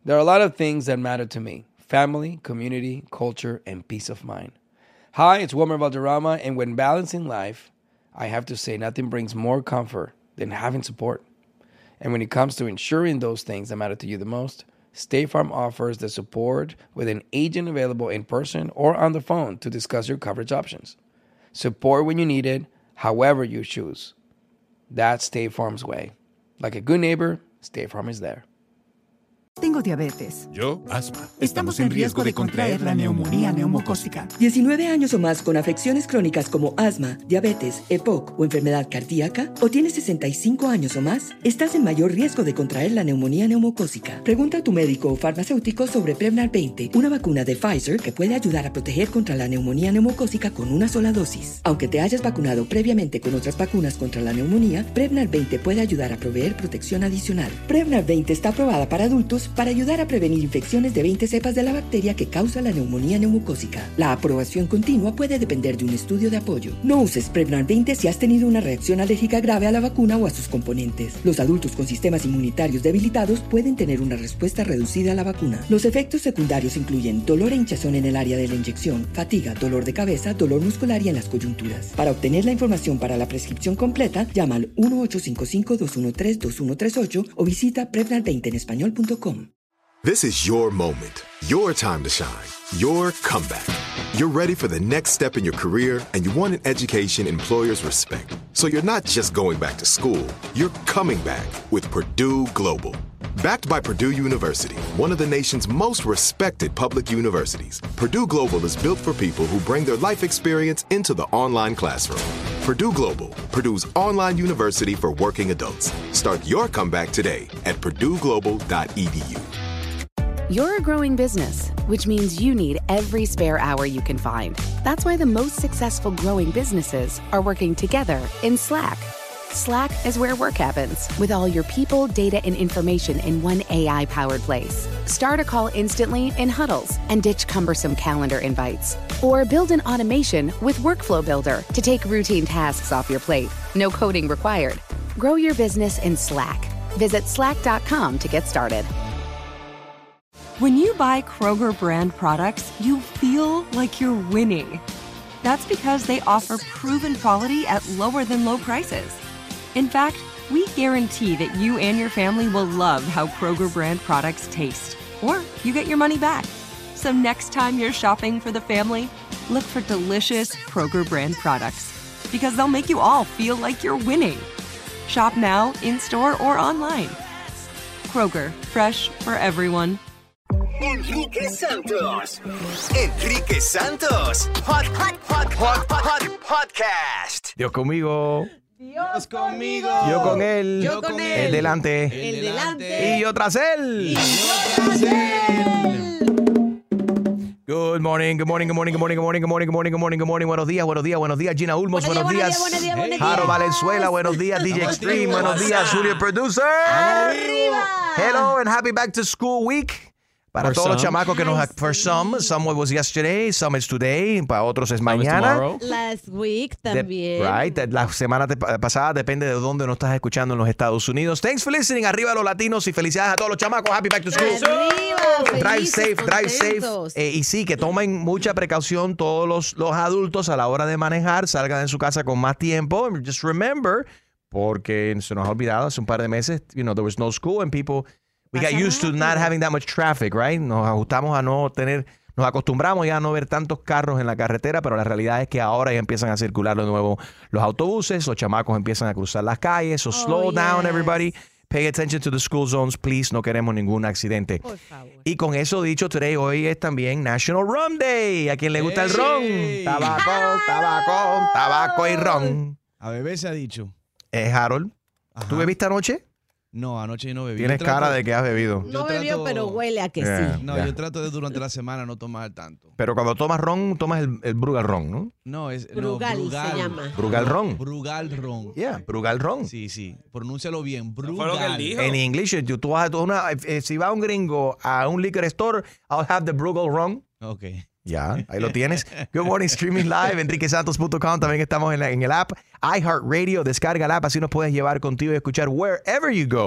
There are a lot of things that matter to me. Family, community, culture, and peace of mind. Hi, it's Wilmer Valderrama, and when balancing life, I have to say nothing brings more comfort than having support. And when it comes to ensuring those things that matter to you the most, State Farm offers the support with an agent available in person or on the phone to discuss your coverage options. Support when you need it, however you choose. That's State Farm's way. Like a good neighbor, State Farm is there. Tengo diabetes. Yo, asma. Estamos en riesgo de contraer la neumonía neumocócica. 19 años o más con afecciones crónicas como asma, diabetes, EPOC o enfermedad cardíaca, o tienes 65 años o más, estás en mayor riesgo de contraer la neumonía neumocócica. Pregunta a tu médico o farmacéutico sobre Prevnar 20, una vacuna de Pfizer que puede ayudar a proteger contra la neumonía neumocócica con una sola dosis. Aunque te hayas vacunado previamente con otras vacunas contra la neumonía, Prevnar 20 puede ayudar a proveer protección adicional. Prevnar 20 está aprobada para adultos para ayudar a prevenir infecciones de 20 cepas de la bacteria que causa la neumonía neumocócica. La aprobación continua puede depender de un estudio de apoyo. No uses Prevnar 20 si has tenido una reacción alérgica grave a la vacuna o a sus componentes. Los adultos con sistemas inmunitarios debilitados pueden tener una respuesta reducida a la vacuna. Los efectos secundarios incluyen dolor e hinchazón en el área de la inyección, fatiga, dolor de cabeza, dolor muscular y en las coyunturas. Para obtener la información para la prescripción completa, llama al 1-855-213-2138 o visita Prevnar20enespañol.com. This is your moment, your time to shine, your comeback. You're ready for the next step in your career, and you want an education employers respect. So you're not just going back to school, you're coming back with Purdue Global. Backed by Purdue University, one of the nation's most respected public universities, Purdue Global is built for people who bring their life experience into the online classroom. Purdue Global, Purdue's online university for working adults. Start your comeback today at purdueglobal.edu. You're a growing business, which means you need every spare hour you can find. That's why the most successful growing businesses are working together in Slack. Slack is where work happens, with all your people, data, and information in one AI-powered place. Start a call instantly in huddles and ditch cumbersome calendar invites. Or build an automation with Workflow Builder to take routine tasks off your plate. No coding required. Grow your business in Slack. Visit slack.com to get started. When you buy Kroger brand products, you feel like you're winning. That's because they offer proven quality at lower than low prices. In fact, we guarantee that you and your family will love how Kroger brand products taste, or you get your money back. So next time you're shopping for the family, look for delicious Kroger brand products, because they'll make you all feel like you're winning. Shop now, in-store, or online. Kroger, fresh for everyone. Enrique Santos. Enrique Santos. Podcast. Dios conmigo. Dios conmigo. Yo con él. Yo con él. El delante. El delante. Y yo tras él. Y yo tras él. Good morning, good morning, good morning, good morning, good morning, good morning, good morning, good morning, good morning. Buenos días, buenos días, buenos días. Gina Ulmos, buenos días. Jaro Valenzuela, buenos días. DJ Extreme, buenos días. Julio Producer. Arriba. Hello and happy back to school week. Para todos los chamacos que nos... For some was yesterday, some is today. Para otros es mañana. Last week también. Right. La semana pasada depende de dónde nos estás escuchando en los Estados Unidos. Thanks for listening. Arriba los latinos y felicidades a todos los chamacos. Happy back to school. Arriba. Drive safe. Y sí, que tomen mucha precaución todos los adultos a la hora de manejar. Salgan de su casa con más tiempo. Just remember, porque se nos ha olvidado hace un par de meses, there was no school and people... We got used to not having that much traffic, right? Nos ajustamos a no tener, nos acostumbramos ya a no ver tantos carros en la carretera, pero la realidad es que ahora ya empiezan a circular de nuevo los autobuses, los chamacos empiezan a cruzar las calles, so slow down everybody. Pay attention to the school zones, please. No queremos ningún accidente. Por favor. Y con eso dicho, hoy es también National Rum Day. ¿A quien le gusta el ron? Tabaco y ron. A beber se ha dicho. Harold, Ajá. ¿tú bebiste anoche? No, anoche no bebí. Tienes cara de que has bebido. No bebió, pero huele a que sí. No, yo trato de durante la semana no tomar tanto. Pero cuando tomas ron, tomas el Brugal ron, ¿no? No, es Brugal se llama. Brugal ron. Brugal ron. Yeah, Brugal ron. Sí. Pronúncialo bien. Brugal. Fue lo que él dijo. En inglés, tú vas a si va un gringo a un liquor store, I'll have the Brugal ron. Ok. Ya, ahí lo tienes. Good morning, streaming live, enriquesantos.com. También estamos en el app iHeartRadio. Descarga el app, así nos puedes llevar contigo y escuchar wherever you go.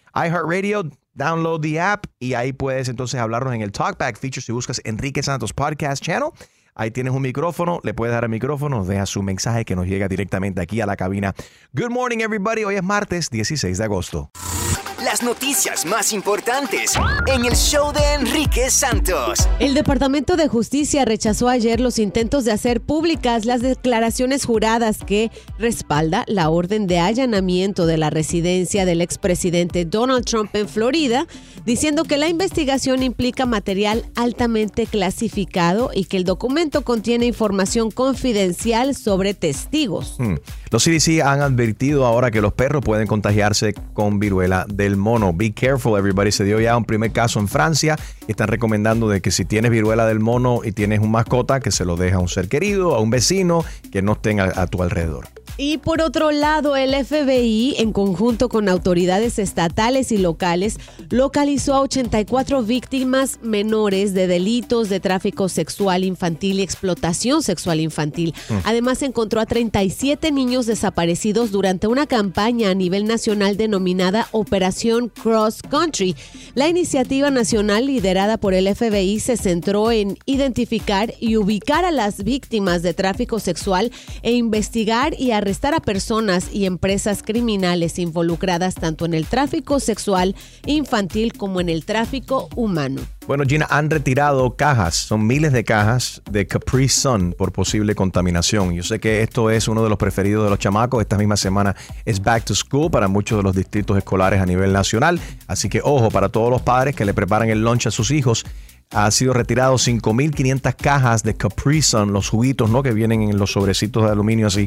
iHeartRadio, download the app y ahí puedes entonces hablarnos en el Talkback feature si buscas Enrique Santos Podcast Channel. Ahí tienes un micrófono, le puedes dar el micrófono, deja su mensaje que nos llega directamente aquí a la cabina. Good morning, everybody. Hoy es martes 16 de agosto. Las noticias más importantes en el show de Enrique Santos. El Departamento de Justicia rechazó ayer los intentos de hacer públicas las declaraciones juradas que respalda la orden de allanamiento de la residencia del expresidente Donald Trump en Florida, diciendo que la investigación implica material altamente clasificado y que el documento contiene información confidencial sobre testigos. Los CDC han advertido ahora que los perros pueden contagiarse con viruela del mono. Be careful, everybody. Se dio ya un primer caso en Francia y están recomendando de que si tienes viruela del mono y tienes un mascota, que se lo deja a un ser querido, a un vecino, que no estén a tu alrededor. Y por otro lado, el FBI, en conjunto con autoridades estatales y locales, localizó a 84 víctimas menores de delitos de tráfico sexual infantil y explotación sexual infantil. Además, encontró a 37 niños desaparecidos durante una campaña a nivel nacional denominada Operación Cross Country. La iniciativa nacional liderada por el FBI se centró en identificar y ubicar a las víctimas de tráfico sexual e investigar y arrestar a personas y empresas criminales involucradas tanto en el tráfico sexual infantil como en el tráfico humano. Bueno, Gina, han retirado cajas, son miles de cajas de Capri Sun por posible contaminación. Yo sé que esto es uno de los preferidos de los chamacos. Esta misma semana es Back to School para muchos de los distritos escolares a nivel nacional. Así que ojo, para todos los padres que le preparan el lunch a sus hijos, ha sido retirado 5,500 cajas de Capri Sun, los juguitos, ¿no?, que vienen en los sobrecitos de aluminio así,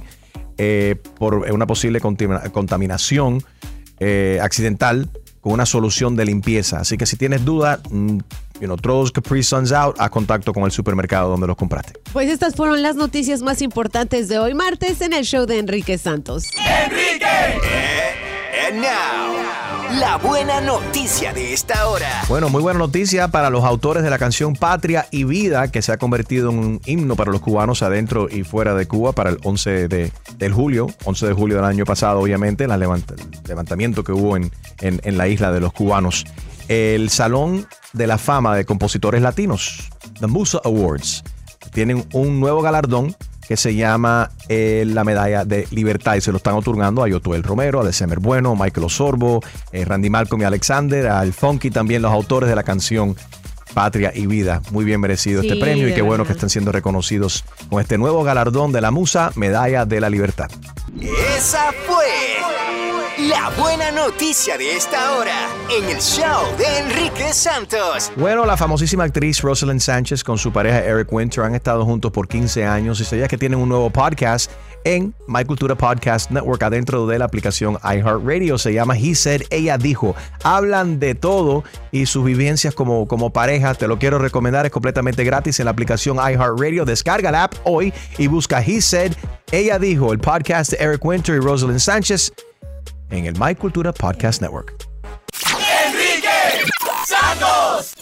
por una posible contaminación accidental con una solución de limpieza. Así que si tienes duda, throw those Capri Suns out, a contacto con el supermercado donde los compraste. Pues estas fueron las noticias más importantes de hoy martes en el show de Enrique Santos. ¡Enrique! And now, la buena noticia de esta hora. Bueno, muy buena noticia para los autores de la canción Patria y Vida, que se ha convertido en un himno para los cubanos adentro y fuera de Cuba para el 11 de julio del año pasado, obviamente, el levantamiento que hubo en la isla de los cubanos. El Salón de la Fama de Compositores Latinos, The Musa Awards, tienen un nuevo galardón que se llama la Medalla de Libertad y se lo están otorgando a Yotuel Romero, a December Bueno, Michael Osorbo, Randy Malcolm y Alexander, al Funky, también los autores de la canción Patria y Vida. Muy bien merecido este premio y qué bueno que estén siendo reconocidos con este nuevo galardón de la Musa, Medalla de la Libertad. Esa fue la buena noticia de esta hora en el show de Enrique Santos. Bueno, la famosísima actriz Rosalind Sánchez con su pareja Eric Winter han estado juntos por 15 años y sabías que tienen un nuevo podcast en My Cultura Podcast Network adentro de la aplicación iHeartRadio. Se llama He Said, Ella Dijo. Hablan de todo y sus vivencias como pareja. Te lo quiero recomendar, es completamente gratis en la aplicación iHeartRadio. Descarga la app hoy y busca He Said, Ella Dijo, el podcast de Eric Winter y Rosalind Sánchez en el My Cultura Podcast Network. ¡Enrique Santos!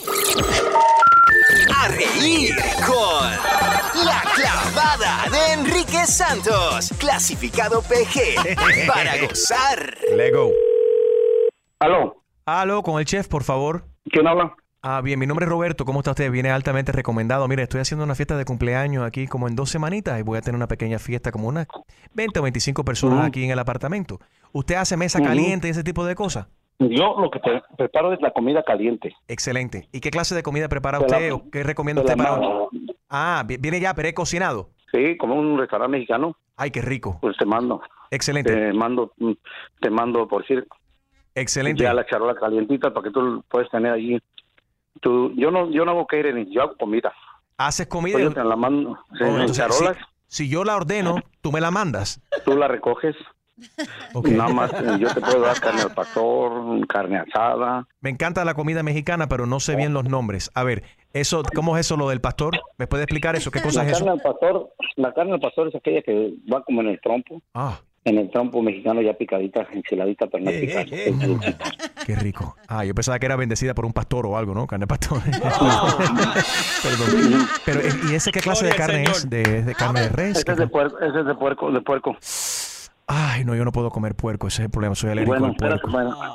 A reír con La Clavada de Enrique Santos. Clasificado PG para gozar. Lego. Aló. Aló, con el chef, por favor. ¿Quién habla? Bien, mi nombre es Roberto. ¿Cómo está usted? Viene altamente recomendado. Mire, estoy haciendo una fiesta de cumpleaños aquí como en 2 semanitas y voy a tener una pequeña fiesta como unas 20 o 25 personas aquí en el apartamento. ¿Usted hace mesa caliente y ese tipo de cosas? Yo lo que te preparo es la comida caliente. Excelente. ¿Y qué clase de comida prepara usted o qué recomienda usted para hoy? Viene ya precocinado. Sí, como un restaurante mexicano. Ay, qué rico. Pues te mando. Excelente. Te mando por decir. Excelente. Ya la charola calientita para que tú puedes tener allí. Yo no hago catering, yo hago comida. ¿Haces comida? Yo te la mando. Sí, entonces, charolas. Si yo la ordeno, tú me la mandas. Tú la recoges. Okay. Nada más yo te puedo dar carne al pastor, carne asada. Me encanta la comida mexicana, pero no sé bien los nombres. A ver, ¿cómo es eso lo del pastor? ¿Me puede explicar eso? ¿Qué cosa es eso? La carne al pastor es aquella que va como en el trompo. En el trompo mexicano ya picadita, enchiladita, pero no picada. Qué rico. Yo pensaba que era bendecida por un pastor o algo, ¿no? Carne de pastor. Perdón. Pero, ¿y ese qué clase de carne es? ¿De carne de res? Ese es de puerco. Ay, no, yo no puedo comer puerco, ese es el problema, soy alérgico al puerco.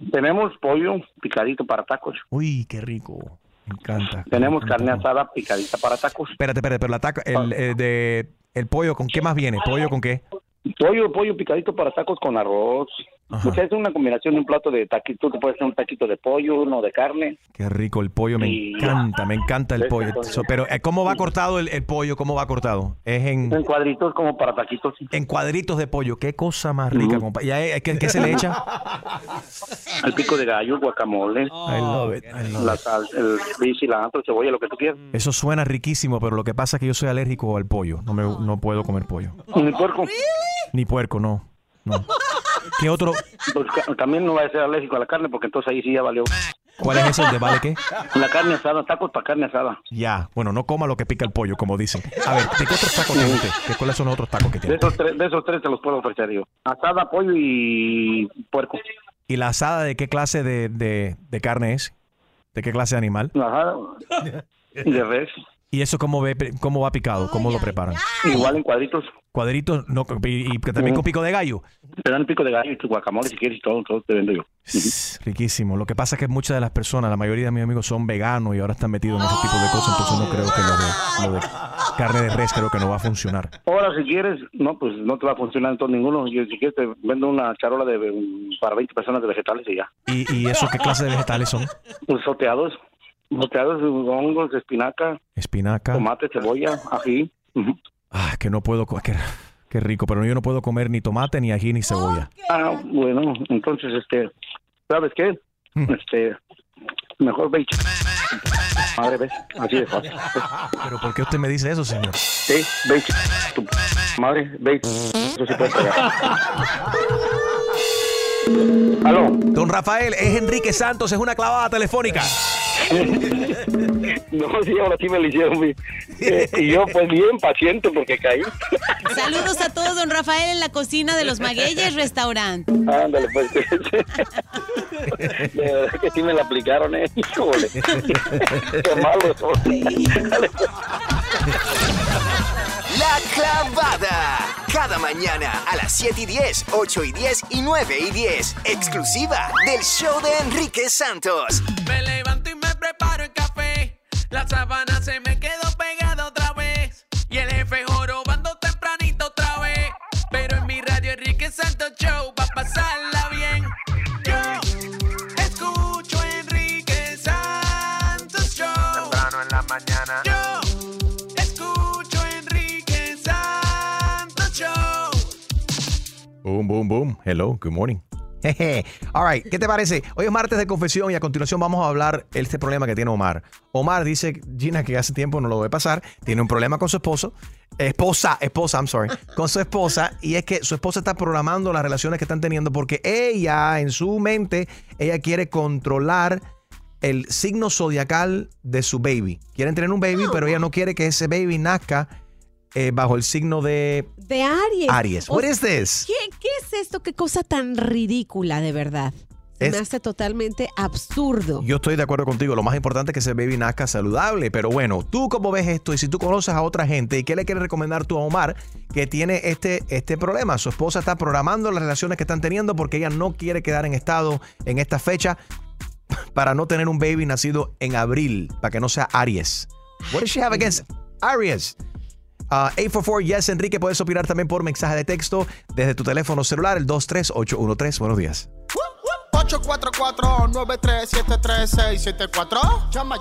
Tenemos pollo picadito para tacos. Uy, qué rico. Me encanta. Tenemos carne asada picadita para tacos. Espérate, pero el pollo, ¿con qué más viene? ¿Pollo con qué? Pollo picadito para tacos con arroz. Pues es una combinación de un plato de taquito. Tú puedes hacer un taquito de pollo, uno de carne. Qué rico el pollo, me encanta el pollo. Pero ¿cómo va cortado el pollo? ¿Cómo va cortado? Es en cuadritos como para taquitos. En cuadritos de pollo. Qué cosa más rica, compa. ¿Qué se le echa? Al pico de gallo, guacamole. I love it. La sal, el cilantro, cebolla, lo que tú quieras. Eso suena riquísimo, pero lo que pasa es que yo soy alérgico al pollo. No puedo comer pollo. Ni puerco. Ni puerco, no. ¿Qué otro? Pues también no va a ser alérgico a la carne, porque entonces ahí sí ya valió. ¿Cuál es ese? ¿De vale qué? La carne asada, tacos para carne asada. Ya, bueno, no coma lo que pica el pollo, como dicen. A ver, ¿de qué otros tacos tiene usted? ¿Cuáles son los otros tacos que tiene? De esos tres te los puedo ofrecer yo. Asada, pollo y puerco. ¿Y la asada de qué clase de carne es? ¿De qué clase de animal? La asada de res. ¿Y eso cómo va picado? ¿Cómo lo preparan? Igual en cuadritos. ¿Cuadritos? No, y también con pico de gallo. Te dan pico de gallo y tu guacamole si quieres y todo te vendo yo. Riquísimo. Lo que pasa es que muchas de las personas, la mayoría de mis amigos son veganos y ahora están metidos en ese tipo de cosas, entonces no creo que lo de carne de res creo que no va a funcionar. Ahora si quieres, no, pues no te va a funcionar en todo ninguno. Yo si quieres te vendo una charola para 20 personas de vegetales y ya. ¿Y eso qué clase de vegetales son? Pues soteados, hongos, espinaca, tomate, cebolla, ají. Que no puedo, qué rico, pero yo no puedo comer ni tomate, ni ají, ni cebolla. Bueno, entonces, ¿sabes qué? Mejor ve. Madre, ves, así de fácil. ¿Pero por qué usted me dice eso, señor? Sí, ve, tu madre, ve, eso sí puede pegar. ¿Aló? Don Rafael, es Enrique Santos, es una clavada telefónica. No, sí, ahora sí me lo hicieron. Y yo, pues bien paciente porque caí. Saludos a todos, don Rafael, en la cocina de los Magueyes Restaurant. Ándale, pues. De verdad que sí me la aplicaron, híjole. Qué malo son. La Clavada. Cada mañana a las 7:10, 8:10 y 9:10. Exclusiva del show de Enrique Santos. Me levanto y me preparo el café. La sábana se me quedó pegada otra vez. Y el jefe jorobando tempranito otra vez. Pero en mi radio Enrique Santos Show va a pasarla bien. Yo escucho Enrique Santos Show. Temprano en la mañana. Yo escucho Enrique Santos Show. Boom, boom, boom. Hello, good morning. All right, ¿qué te parece? Hoy es martes de confesión y a continuación vamos a hablar de este problema que tiene Omar. Omar dice, Gina, que hace tiempo no lo ve pasar, tiene un problema con su esposa, con su esposa, y es que su esposa está programando las relaciones que están teniendo porque ella, en su mente, ella quiere controlar el signo zodiacal de su baby. Quieren tener un baby, pero ella no quiere que ese baby nazca bajo el signo de Aries. Aries. What is this? ¿Qué es esto? ¿Qué cosa tan ridícula, de verdad? Me hace totalmente absurdo. Yo estoy de acuerdo contigo. Lo más importante es que ese baby nazca saludable. Pero bueno, ¿tú cómo ves esto? Y si tú conoces a otra gente, ¿y qué le quieres recomendar tú a Omar que tiene este problema? Su esposa está programando las relaciones que están teniendo porque ella no quiere quedar en estado en esta fecha para no tener un baby nacido en abril, para que no sea Aries. What does she have against Aries? 844-YES, Enrique, puedes opinar también por mensaje de texto desde tu teléfono celular, el 23813. Buenos días. 844-937-3674. Llama.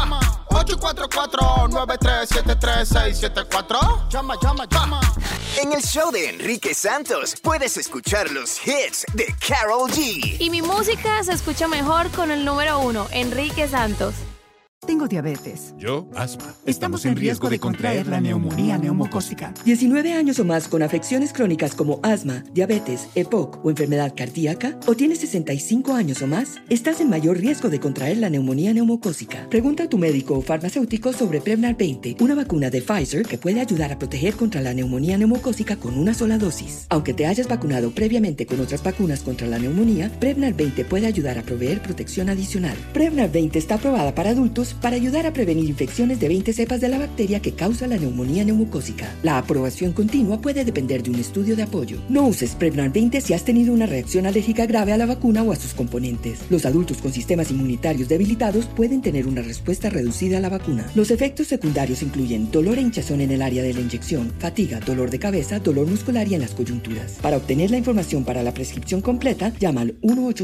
844-937-3674. Llama. En el show de Enrique Santos puedes escuchar los hits de Karol G. Y mi música se escucha mejor con el número 1, Enrique Santos. Tengo diabetes. Yo, asma. Estamos en riesgo de contraer la neumonía neumocócica. 19 años o más con afecciones crónicas como asma, diabetes, EPOC o enfermedad cardíaca, o tienes 65 años o más, estás en mayor riesgo de contraer la neumonía neumocócica. Pregunta a tu médico o farmacéutico sobre Prevnar 20, una vacuna de Pfizer que puede ayudar a proteger contra la neumonía neumocócica con una sola dosis. Aunque te hayas vacunado previamente con otras vacunas contra la neumonía, Prevnar 20 puede ayudar a proveer protección adicional. Prevnar 20 está aprobada para adultos antibióticos para ayudar a prevenir infecciones de 20 cepas de la bacteria que causa la neumonía neumocócica. La aprobación continua puede depender de un estudio de apoyo. No uses Prevnar 20 si has tenido una reacción alérgica grave a la vacuna o a sus componentes. Los adultos con sistemas inmunitarios debilitados pueden tener una respuesta reducida a la vacuna. Los efectos secundarios incluyen dolor e hinchazón en el área de la inyección, fatiga, dolor de cabeza, dolor muscular y en las coyunturas. Para obtener la información para la prescripción completa, llama al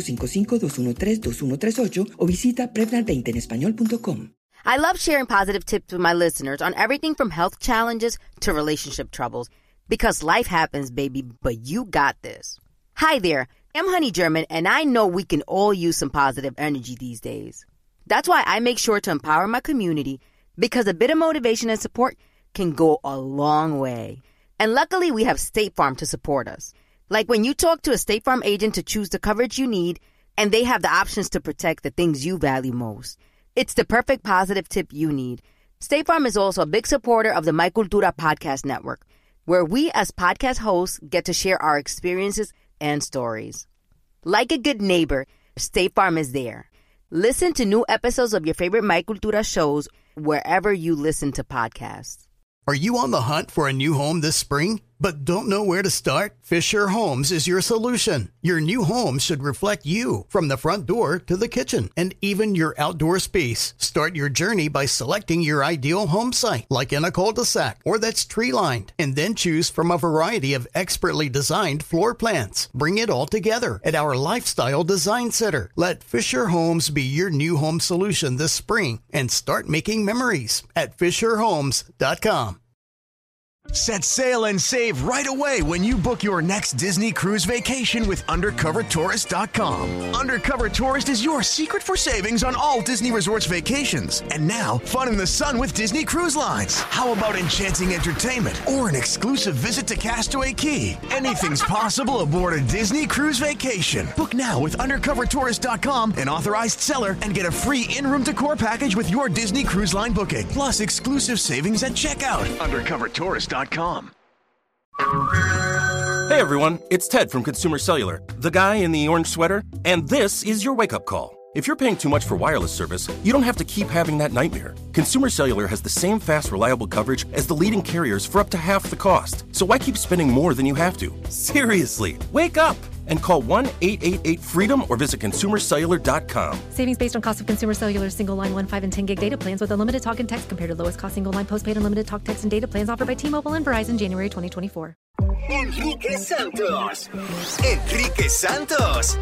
1-855-213-2138 o visita Prevnar20enespañol.com. I love sharing positive tips with my listeners on everything from health challenges to relationship troubles. Because life happens, baby, but you got this. Hi there, I'm Honey German, and I know we can all use some positive energy these days. That's why I make sure to empower my community, because a bit of motivation and support can go a long way. And luckily, we have State Farm to support us. Like when you talk to a State Farm agent to choose the coverage you need, and they have the options to protect the things you value most. It's the perfect positive tip you need. State Farm is also a big supporter of the My Cultura podcast network, where we as podcast hosts get to share our experiences and stories. Like a good neighbor, State Farm is there. Listen to new episodes of your favorite My Cultura shows wherever you listen to podcasts. Are you on the hunt for a new home this spring, but don't know where to start? Fisher Homes is your solution. Your new home should reflect you, from the front door to the kitchen, and even your outdoor space. Start your journey by selecting your ideal home site, like in a cul-de-sac or that's tree-lined, and then choose from a variety of expertly designed floor plans. Bring it all together at our Lifestyle Design Center. Let Fisher Homes be your new home solution this spring and start making memories at FisherHomes.com. Set sail and save right away when you book your next Disney cruise vacation with UndercoverTourist.com. Undercover Tourist is your secret for savings on all Disney Resorts vacations. And now, fun in the sun with Disney Cruise Lines. How about enchanting entertainment or an exclusive visit to Castaway Cay? Anything's possible aboard a Disney cruise vacation. Book now with UndercoverTourist.com, an authorized seller, and get a free in-room decor package with your Disney Cruise Line booking. Plus exclusive savings at checkout. UndercoverTourist.com. Hey everyone, it's Ted from Consumer Cellular, the guy in the orange sweater, and this is your wake-up call. If you're paying too much for wireless service, you don't have to keep having that nightmare. Consumer Cellular has the same fast, reliable coverage as the leading carriers for up to half the cost. So why keep spending more than you have to? Seriously, wake up and call 1-888-FREEDOM or visit consumercellular.com. Savings based on cost of Consumer Cellular single line 1, 5, and 10 gig data plans with unlimited talk and text compared to lowest cost single line postpaid unlimited talk, text, and data plans offered by T-Mobile and Verizon January 2024. Enrique Santos. Enrique Santos.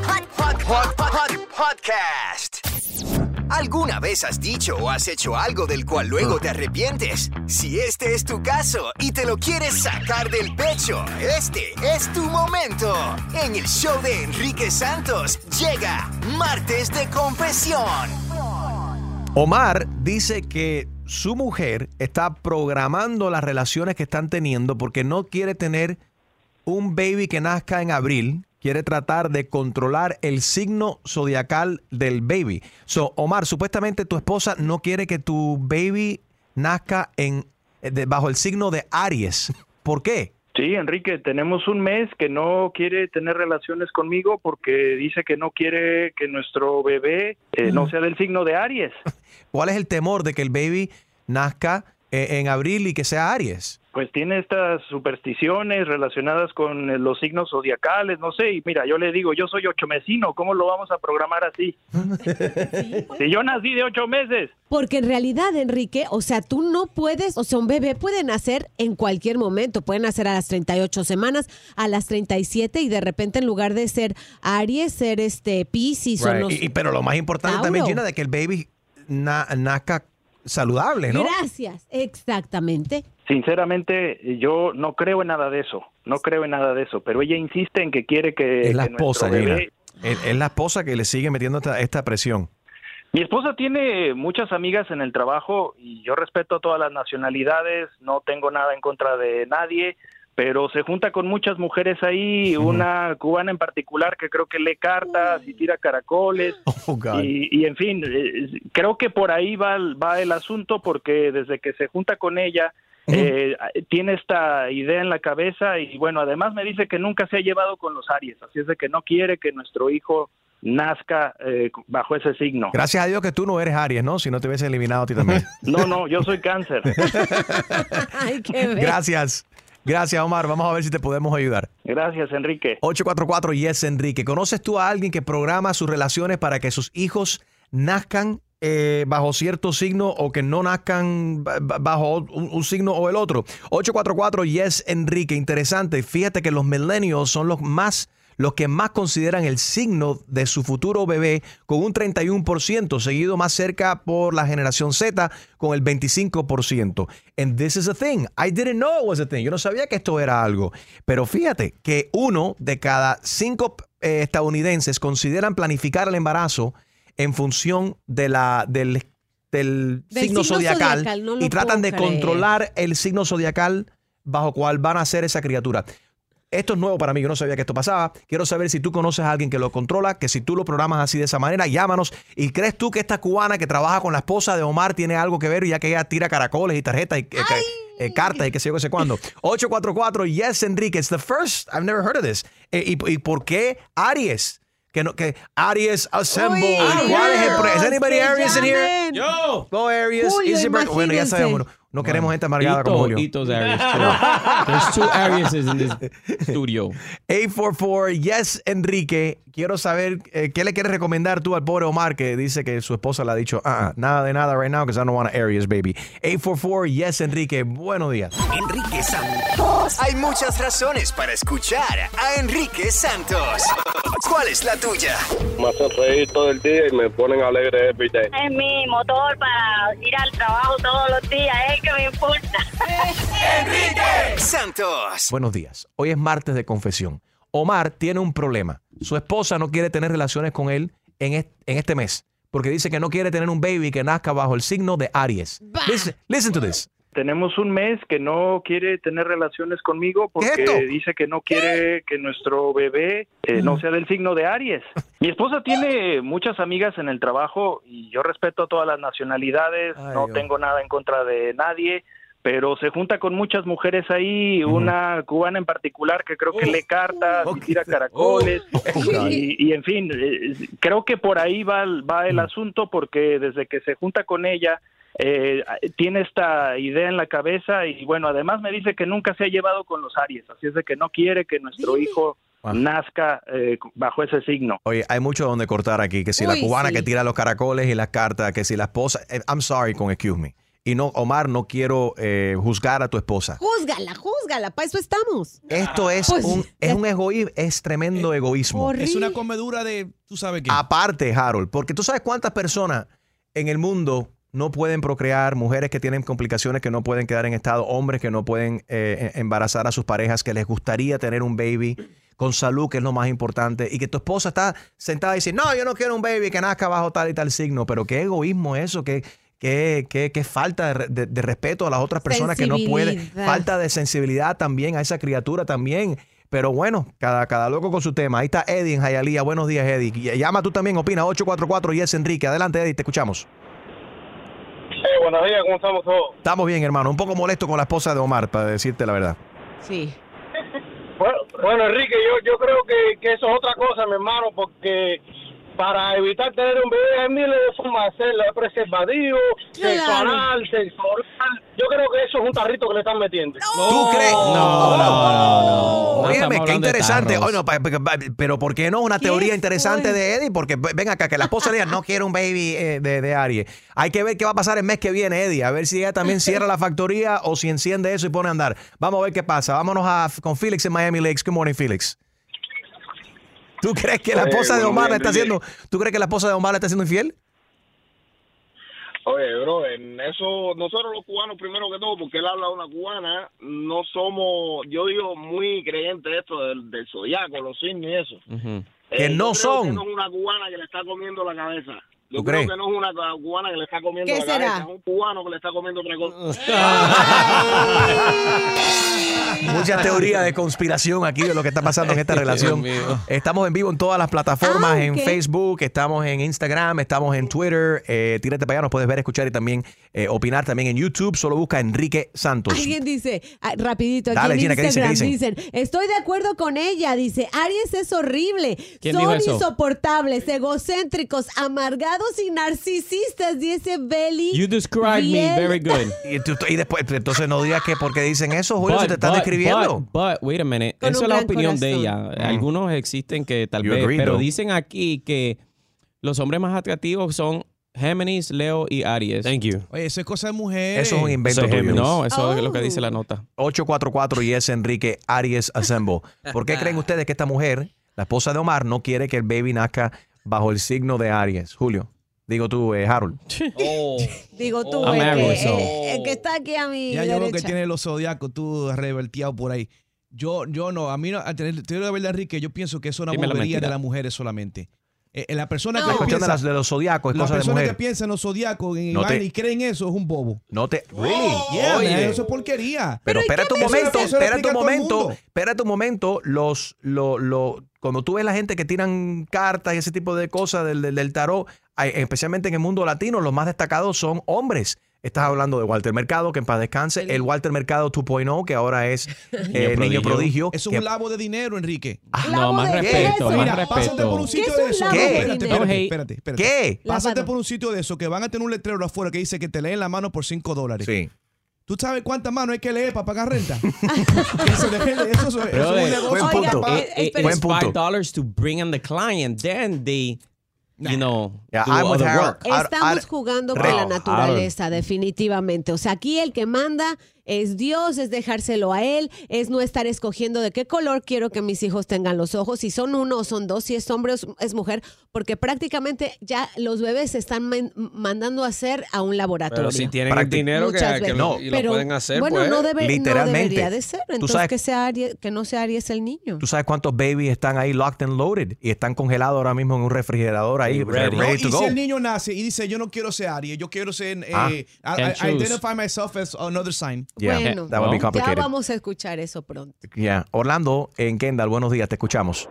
Podcast. ¿Alguna vez has dicho o has hecho algo del cual luego te arrepientes? Si este es tu caso y te lo quieres sacar del pecho, este es tu momento. En el show de Enrique Santos llega Martes de Confesión. Omar dice que su mujer está programando las relaciones que están teniendo porque no quiere tener un baby que nazca en abril. Quiere tratar de controlar el signo zodiacal del baby. So, Omar, supuestamente tu esposa no quiere que tu baby nazca bajo el signo de Aries. ¿Por qué? Sí, Enrique, tenemos un mes que no quiere tener relaciones conmigo porque dice que no quiere que nuestro bebé no sea del signo de Aries. ¿Cuál es el temor de que el baby nazca en abril y que sea Aries? Pues tiene estas supersticiones relacionadas con los signos zodiacales, no sé, y mira, yo le digo, yo soy 8 mesino, ¿cómo lo vamos a programar así? Si yo nací de 8 meses. Porque en realidad, Enrique, o sea, tú no puedes, o sea, un bebé puede nacer en cualquier momento, puede nacer a las 38 semanas, a las 37 y de repente en lugar de ser Aries, ser Piscis o los pero lo más importante también, Gina, de que el baby nazca saludable, ¿no? Gracias, exactamente. Sinceramente, yo no creo en nada de eso, pero ella insiste en que quiere que... Es la que esposa, bebé... Es la esposa que le sigue metiendo esta presión. Mi esposa tiene muchas amigas en el trabajo y yo respeto todas las nacionalidades, no tengo nada en contra de nadie, pero se junta con muchas mujeres ahí, una cubana en particular que creo que lee cartas y tira caracoles, y en fin, creo que por ahí va el asunto porque desde que se junta con ella, tiene esta idea en la cabeza y bueno, además me dice que nunca se ha llevado con los Aries, así es de que no quiere que nuestro hijo nazca bajo ese signo. Gracias a Dios que tú no eres Aries, ¿no? Si no te hubiese eliminado a ti también. No, yo soy Cáncer. Ay, qué bello. Gracias. Gracias, Omar. Vamos a ver si te podemos ayudar. Gracias, Enrique. 844 Yes, Enrique. ¿Conoces tú a alguien que programa sus relaciones para que sus hijos nazcan bajo cierto signo o que no nazcan bajo un signo o el otro? 844 Yes, Enrique. Interesante. Fíjate que los millennials son los que más consideran el signo de su futuro bebé con un 31%, seguido más cerca por la generación Z con el 25%. And this is a thing. I didn't know it was a thing. Yo no sabía que esto era algo. Pero fíjate que 1 de cada 5 estadounidenses consideran planificar el embarazo en función de del signo zodiacal no y tratan de puedo creer. controlar el signo zodiacal bajo cual van a nacer esa criatura. Esto es nuevo para mí, yo no sabía que esto pasaba. Quiero saber si tú conoces a alguien que lo controla, que si tú lo programas así de esa manera, llámanos. ¿Y crees tú que esta cubana que trabaja con la esposa de Omar tiene algo que ver, ya que ella tira caracoles y tarjetas y cartas y qué sé yo, qué sé cuándo? 844 Yes, Enrique. It's the first, I've never heard of this. ¿Y por qué Aries? Que Aries Assemble. ¿Cuál es el ¿Is anybody Aries in here? Yo. Go Aries. Julio, Bueno, ya sabemos. No queremos gente amargada como Julio. Ito's Aries too. There's 2 Arieses in this studio. 844 Yes, Enrique. Quiero saber qué le quieres recomendar tú al pobre Omar que dice que su esposa le ha dicho nada de nada right now because I don't want an Aries baby. 844 Yes, Enrique. Buenos días. Enrique Santos. Hay muchas razones para escuchar a Enrique Santos. ¿Cuál es la tuya? Me hacen reír todo el día y me ponen alegre every day. Es mi motor para ir al trabajo todos los días, es el que me importa. Enrique Santos. Buenos días. Hoy es martes de confesión. Omar tiene un problema. Su esposa no quiere tener relaciones con él en este mes porque dice que no quiere tener un baby que nazca bajo el signo de Aries. Listen to this. Tenemos un mes que no quiere tener relaciones conmigo porque dice que no quiere que nuestro bebé no sea del signo de Aries. Mi esposa tiene muchas amigas en el trabajo y yo respeto a todas las nacionalidades, no tengo nada en contra de nadie, pero se junta con muchas mujeres ahí, una cubana en particular que creo que lee cartas y tira caracoles y en fin, creo que por ahí va el asunto porque desde que se junta con ella tiene esta idea en la cabeza y bueno, además me dice que nunca se ha llevado con los Aries, así es de que no quiere que nuestro hijo nazca bajo ese signo. Oye, hay mucho donde cortar aquí, que si la cubana que tira los caracoles y las cartas, que si la esposa, I'm sorry con excuse me. Y no, Omar, no quiero juzgar a tu esposa. Júzgala, para eso estamos. Esto es un egoísmo, es tremendo egoísmo. Horrible. Es una comedura de, tú sabes qué. Aparte, Harold, porque tú sabes cuántas personas en el mundo no pueden procrear, mujeres que tienen complicaciones que no pueden quedar en estado, hombres que no pueden embarazar a sus parejas, que les gustaría tener un baby con salud, que es lo más importante, y que tu esposa está sentada y dice, no, yo no quiero un baby que nazca bajo tal y tal signo, pero qué egoísmo eso, qué falta de respeto a las otras personas que no pueden, falta de sensibilidad también a esa criatura también. Pero bueno, cada loco con su tema. Ahí está Eddie en Hialeah. Buenos días, Eddie. Llama tú también, opina, 844 Yes, Enrique. Adelante, Eddie, te escuchamos. Buenos días, ¿cómo estamos todos? Estamos bien, hermano. Un poco molesto con la esposa de Omar, para decirte la verdad. Sí. Bueno, Enrique, yo creo que eso es otra cosa, mi hermano, porque para evitar tener un bebé hay miles de formas de hacerlo, preservativo, sexo anal, sexo oral. Yo creo que eso es un tarrito que le están metiendo. ¿Tú crees? No. Óyeme, qué interesante. Oye, pero ¿por qué no? Una teoría interesante de Eddie, porque ven acá, que la esposa le diga, no quiere un baby de Aries. Hay que ver qué va a pasar el mes que viene, Eddie, a ver si ella también cierra la factoría o si enciende eso y pone a andar. Vamos a ver qué pasa. Vámonos con Felix en Miami Lakes. Good morning, Felix. ¿Tú crees que la esposa de Omar le está haciendo? ¿Tú crees que la esposa de Omar le está haciendo infiel? Oye, bro, en eso, nosotros los cubanos, primero que todo, porque él habla de una cubana, no somos, yo digo, muy creyentes de esto del zodiaco, los signos y eso. Que no son. Que no es una cubana que le está comiendo la cabeza. Yo ¿Tú creo crees? que no es una cubana que le está comiendo ¿Qué la será? cabeza, es un cubano que le está comiendo otra cosa. Muchas teorías de conspiración aquí de lo que está pasando en esta relación. Estamos en vivo en todas las plataformas, en Facebook, estamos en Instagram, estamos en Twitter. Tírate para allá, nos puedes ver, escuchar y también opinar también en YouTube. Solo busca Enrique Santos. Alguien dice, rapidito, aquí Dale, en Gina, ¿qué Instagram dicen? estoy de acuerdo con ella, dice, Aries es horrible, ¿Quién dijo son eso? insoportables, egocéntricos, amargados y narcisistas, dice Belly. You described me very good. Y después, entonces no digas que porque dicen eso, Julio, se te están describiendo. But, wait a minute. Con Eso un es la gran opinión de corazón. ella. Algunos existen que tal You vez, agree, pero though. dicen aquí que los hombres más atractivos son Géminis, Leo y Aries. Thank you. Oye, eso es cosa de mujeres. Eso es un invento tuyo. No, eso es lo que dice la nota. 844 y es Enrique Aries Assemble. ¿Por qué creen ustedes que esta mujer, la esposa de Omar, no quiere que el baby nazca bajo el signo de Aries? Julio, digo tú, Harold. Digo tú, I'm el Aries, so. el que está aquí a mi Ya yo veo que derecha. tiene los zodiacos tú reverteado por ahí. Yo no, a mí no, te digo la verdad, Enrique, yo pienso que es una Dime la bobería mentira. de las mujeres solamente. La persona La que cuestión de, piensa, de los zodiacos es la cosa de persona que mujer. piensa en los zodiacos No te- y cree en eso es un bobo. No te... Really? Yeah, Oye. man, eso es porquería. Pero espérate un Eso momento, lo explica todo el mundo. espérate un momento. Cuando tú ves la gente que tiran cartas y ese tipo de cosas del tarot, especialmente en el mundo latino, los más destacados son hombres. Estás hablando de Walter Mercado, que en paz descanse. El Walter Mercado 2.0, que ahora es niño prodigio. Eso es que- un lavo de dinero, Enrique. No, más respeto, más Mira, pásate por respeto. un sitio ¿Qué es de un eso. lavo ¿Qué? de Espérate, dinero? espérate. ¿Qué? Pásate Lavado. por un sitio de eso que van a tener un letrero afuera que dice que te leen la mano por $5. Sí. ¿Tú sabes cuántas manos hay que leer para pagar renta? eso es un Brother, negocio. buen punto. papá. Buen It's punto. $5 to bring in the client, then they, you know, Yeah, do I'm with other Harold. work. Estamos jugando con la naturaleza, definitivamente. O sea, aquí el que manda es Dios, es dejárselo a Él, es no estar escogiendo de qué color quiero que mis hijos tengan los ojos, si son uno o son dos, si es hombre o es mujer, porque prácticamente ya los bebés se están mandando a hacer a un laboratorio. Pero si tienen el dinero Muchas que veces. lo, y lo Pero, pueden hacer, bueno, pues. no Literalmente. debería de ser. Tú Entonces sabes- que no sea Aries el niño. ¿Tú sabes cuántos babies están ahí locked and loaded? Y están congelados ahora mismo en un refrigerador ahí, Ready. ready No, to y go. si el niño nace y dice, yo no quiero ser Aries, yo quiero ser, I choose. identify myself as another sign. Yeah, Bueno, that would be ya complicated. vamos a escuchar eso pronto. Yeah. Orlando, en Kendall, buenos días, te escuchamos.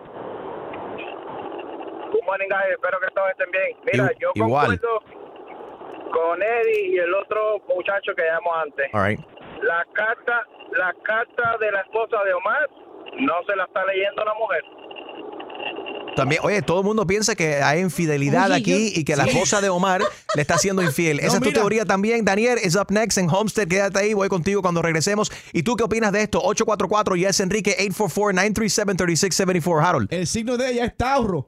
Good morning, guys. Espero que todos estén bien. Mira, yo Igual. concuerdo con Eddie y el otro muchacho que llamó antes. All right. La carta de la esposa de Omar no se la está leyendo la mujer. También, oye, todo el mundo piensa que hay infidelidad Oye, aquí y que la esposa de Omar le está siendo infiel. Esa es tu mira. teoría también. Daniel is up next en Homestead. Quédate ahí, voy contigo cuando regresemos. ¿Y tú qué opinas de esto? 844 yes Enrique 844-937-3674. Harold. El signo de ella es Tauro.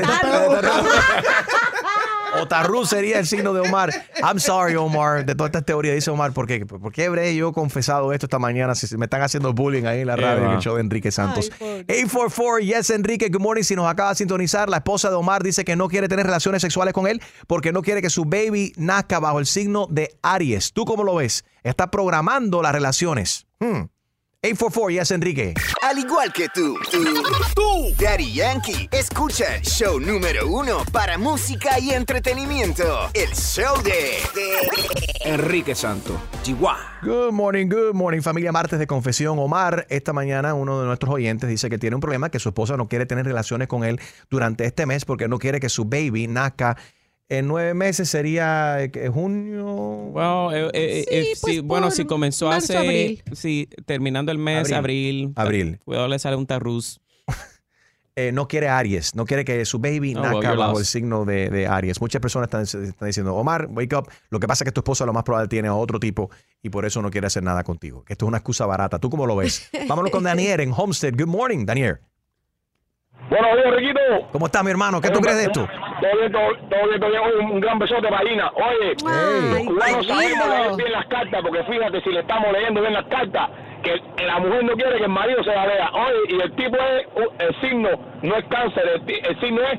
O Tarru sería el signo de Omar. I'm sorry, Omar, de todas estas teorías, dice Omar. ¿Por qué habré yo confesado esto esta mañana? Si me están haciendo bullying ahí en la radio, en el show de Enrique Santos. 844, yes, Enrique, good morning. Si nos acaba de sintonizar, la esposa de Omar dice que no quiere tener relaciones sexuales con él porque no quiere que su baby nazca bajo el signo de Aries. ¿Tú cómo lo ves? Está programando las relaciones. 844, yes, Enrique. Al igual que tú, Daddy Yankee, escucha el show número 1 para música y entretenimiento. El show de Enrique Santos, Chihuahua. Good morning, familia. Martes de confesión. Omar, esta mañana uno de nuestros oyentes dice que tiene un problema, que su esposa no quiere tener relaciones con él durante este mes porque no quiere que su baby nazca. En 9 meses sería junio. Well, pues bueno, por si comenzó marzo, hace, abril. sí, terminando el mes, abril. Cuidado, le sale un tarrus. No quiere Aries, no quiere que su baby Oh, nazca well, you're bajo lost. el signo de Aries. Muchas personas están diciendo, Omar, wake up. Lo que pasa es que tu esposa lo más probable tiene a otro tipo y por eso no quiere hacer nada contigo. Que esto es una excusa barata. ¿Tú cómo lo ves? Vámonos con Daniel en Homestead. Good morning, Daniel. Buenos días, Riquito. ¿Cómo estás, mi hermano? ¿Qué tú crees de esto? Todo bien. Un gran besote para Gina. Oye, los cubanos sabemos leer bien las cartas, porque fíjate, si le estamos leyendo bien las cartas, que la mujer no quiere que el marido se la lea. Oye, y el tipo es, el signo no es cáncer, el signo es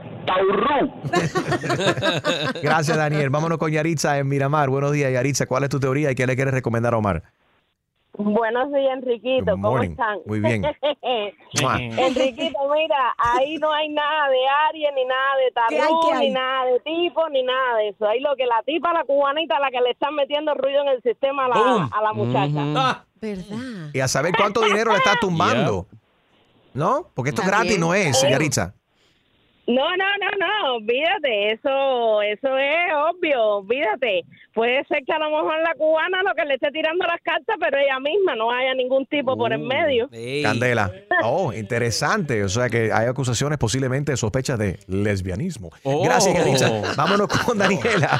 Taurú. Gracias, Daniel. Vámonos con Yaritza en Miramar. Buenos días, Yaritza. ¿Cuál es tu teoría y qué le quieres recomendar a Omar? Buenos días, Enriquito. Good ¿Cómo morning. están? Muy bien. Mua. Enriquito, mira, ahí no hay nada de Aries, ni nada de tarot, ni nada de tipo, ni nada de eso. Ahí lo que la tipa, la cubanita, la que le están metiendo ruido en el sistema a la muchacha. ¿Verdad? Y a saber cuánto dinero le está tumbando. ¿No? Porque esto es gratis, no es, Yaritza. No, olvídate, eso es obvio, olvídate. Puede ser que a lo mejor la cubana lo que le esté tirando las cartas, pero ella misma no haya ningún tipo por en medio. Candela. Oh, interesante. O sea que hay acusaciones posiblemente de sospechas de lesbianismo. Gracias, Yaritza. Vámonos con Daniela.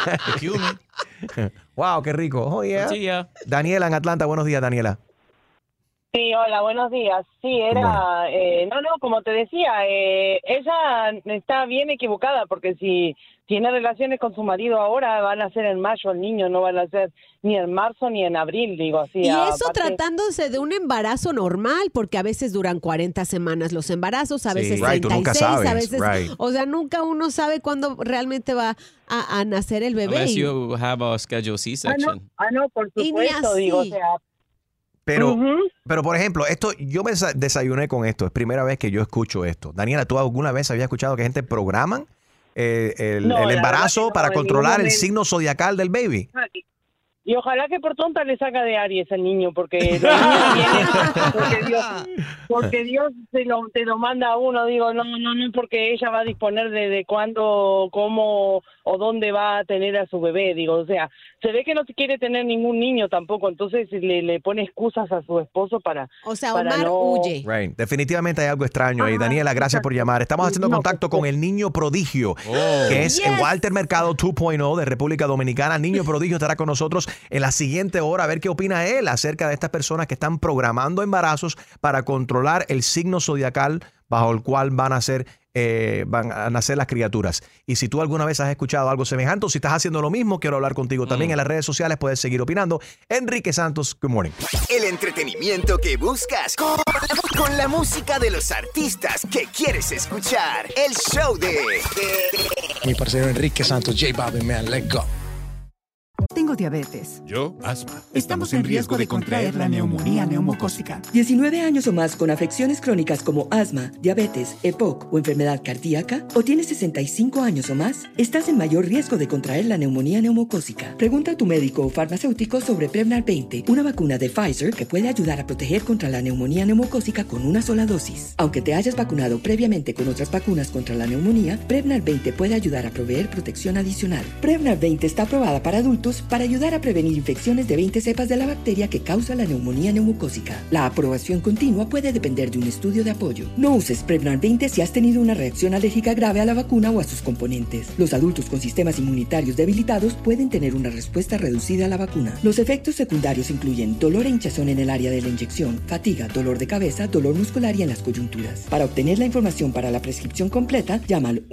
Wow, qué rico. Oh, yeah. Daniela en Atlanta. Buenos días, Daniela. Sí, hola, buenos días. Sí, era, como te decía, ella está bien equivocada porque si tiene relaciones con su marido ahora van a ser en mayo el niño, no van a ser ni en marzo ni en abril, digo así. Y eso tratándose de un embarazo normal, porque a veces duran 40 semanas los embarazos, a veces 36, a veces, o sea, nunca uno sabe cuándo realmente va a nacer el bebé. Unless you have a scheduled C-section. No, por supuesto, digo, o sea. Pero, por ejemplo, esto yo me desayuné con esto. Es primera vez que yo escucho esto. Daniela, ¿tú alguna vez habías escuchado que gente programan el embarazo para controlar el signo zodiacal del baby? Y ojalá que por tonta le saca de Aries al niño, porque los niños vienen, porque Dios te lo manda a uno. Digo, no, porque ella va a disponer de cuándo, cómo o dónde va a tener a su bebé. Digo, o sea, se ve que no quiere tener ningún niño tampoco, entonces le pone excusas a su esposo para. O sea, Omar huye. Right. Definitivamente hay algo extraño ahí. Daniela, gracias por llamar. Estamos haciendo contacto con el niño prodigio, que es Walter Mercado 2.0 de República Dominicana. Niño prodigio estará con nosotros en la siguiente hora a ver qué opina él acerca de estas personas que están programando embarazos para controlar el signo zodiacal bajo el cual van a nacer las criaturas. Y si tú alguna vez has escuchado algo semejante o si estás haciendo lo mismo, quiero hablar contigo también en las redes sociales. Puedes seguir opinando. Enrique Santos, good morning. El entretenimiento que buscas con la música de los artistas que quieres escuchar. El show de mi parcero Enrique Santos, J Balvin, man, let's go. Tengo diabetes. Yo, asma. Estamos en riesgo de contraer la neumonía neumocócica. 19 años o más con afecciones crónicas como asma, diabetes, EPOC o enfermedad cardíaca, o tienes 65 años o más, estás en mayor riesgo de contraer la neumonía neumocócica. Pregunta a tu médico o farmacéutico sobre Prevnar 20, una vacuna de Pfizer que puede ayudar a proteger contra la neumonía neumocócica con una sola dosis. Aunque te hayas vacunado previamente con otras vacunas contra la neumonía, Prevnar 20 puede ayudar a proveer protección adicional. Prevnar 20 está aprobada para adultos para ayudar a prevenir infecciones de 20 cepas de la bacteria que causa la neumonía neumocócica. La aprobación continua puede depender de un estudio de apoyo. No uses Prevnar 20 si has tenido una reacción alérgica grave a la vacuna o a sus componentes. Los adultos con sistemas inmunitarios debilitados pueden tener una respuesta reducida a la vacuna. Los efectos secundarios incluyen dolor e hinchazón en el área de la inyección, fatiga, dolor de cabeza, dolor muscular y en las coyunturas. Para obtener la información para la prescripción completa, llama al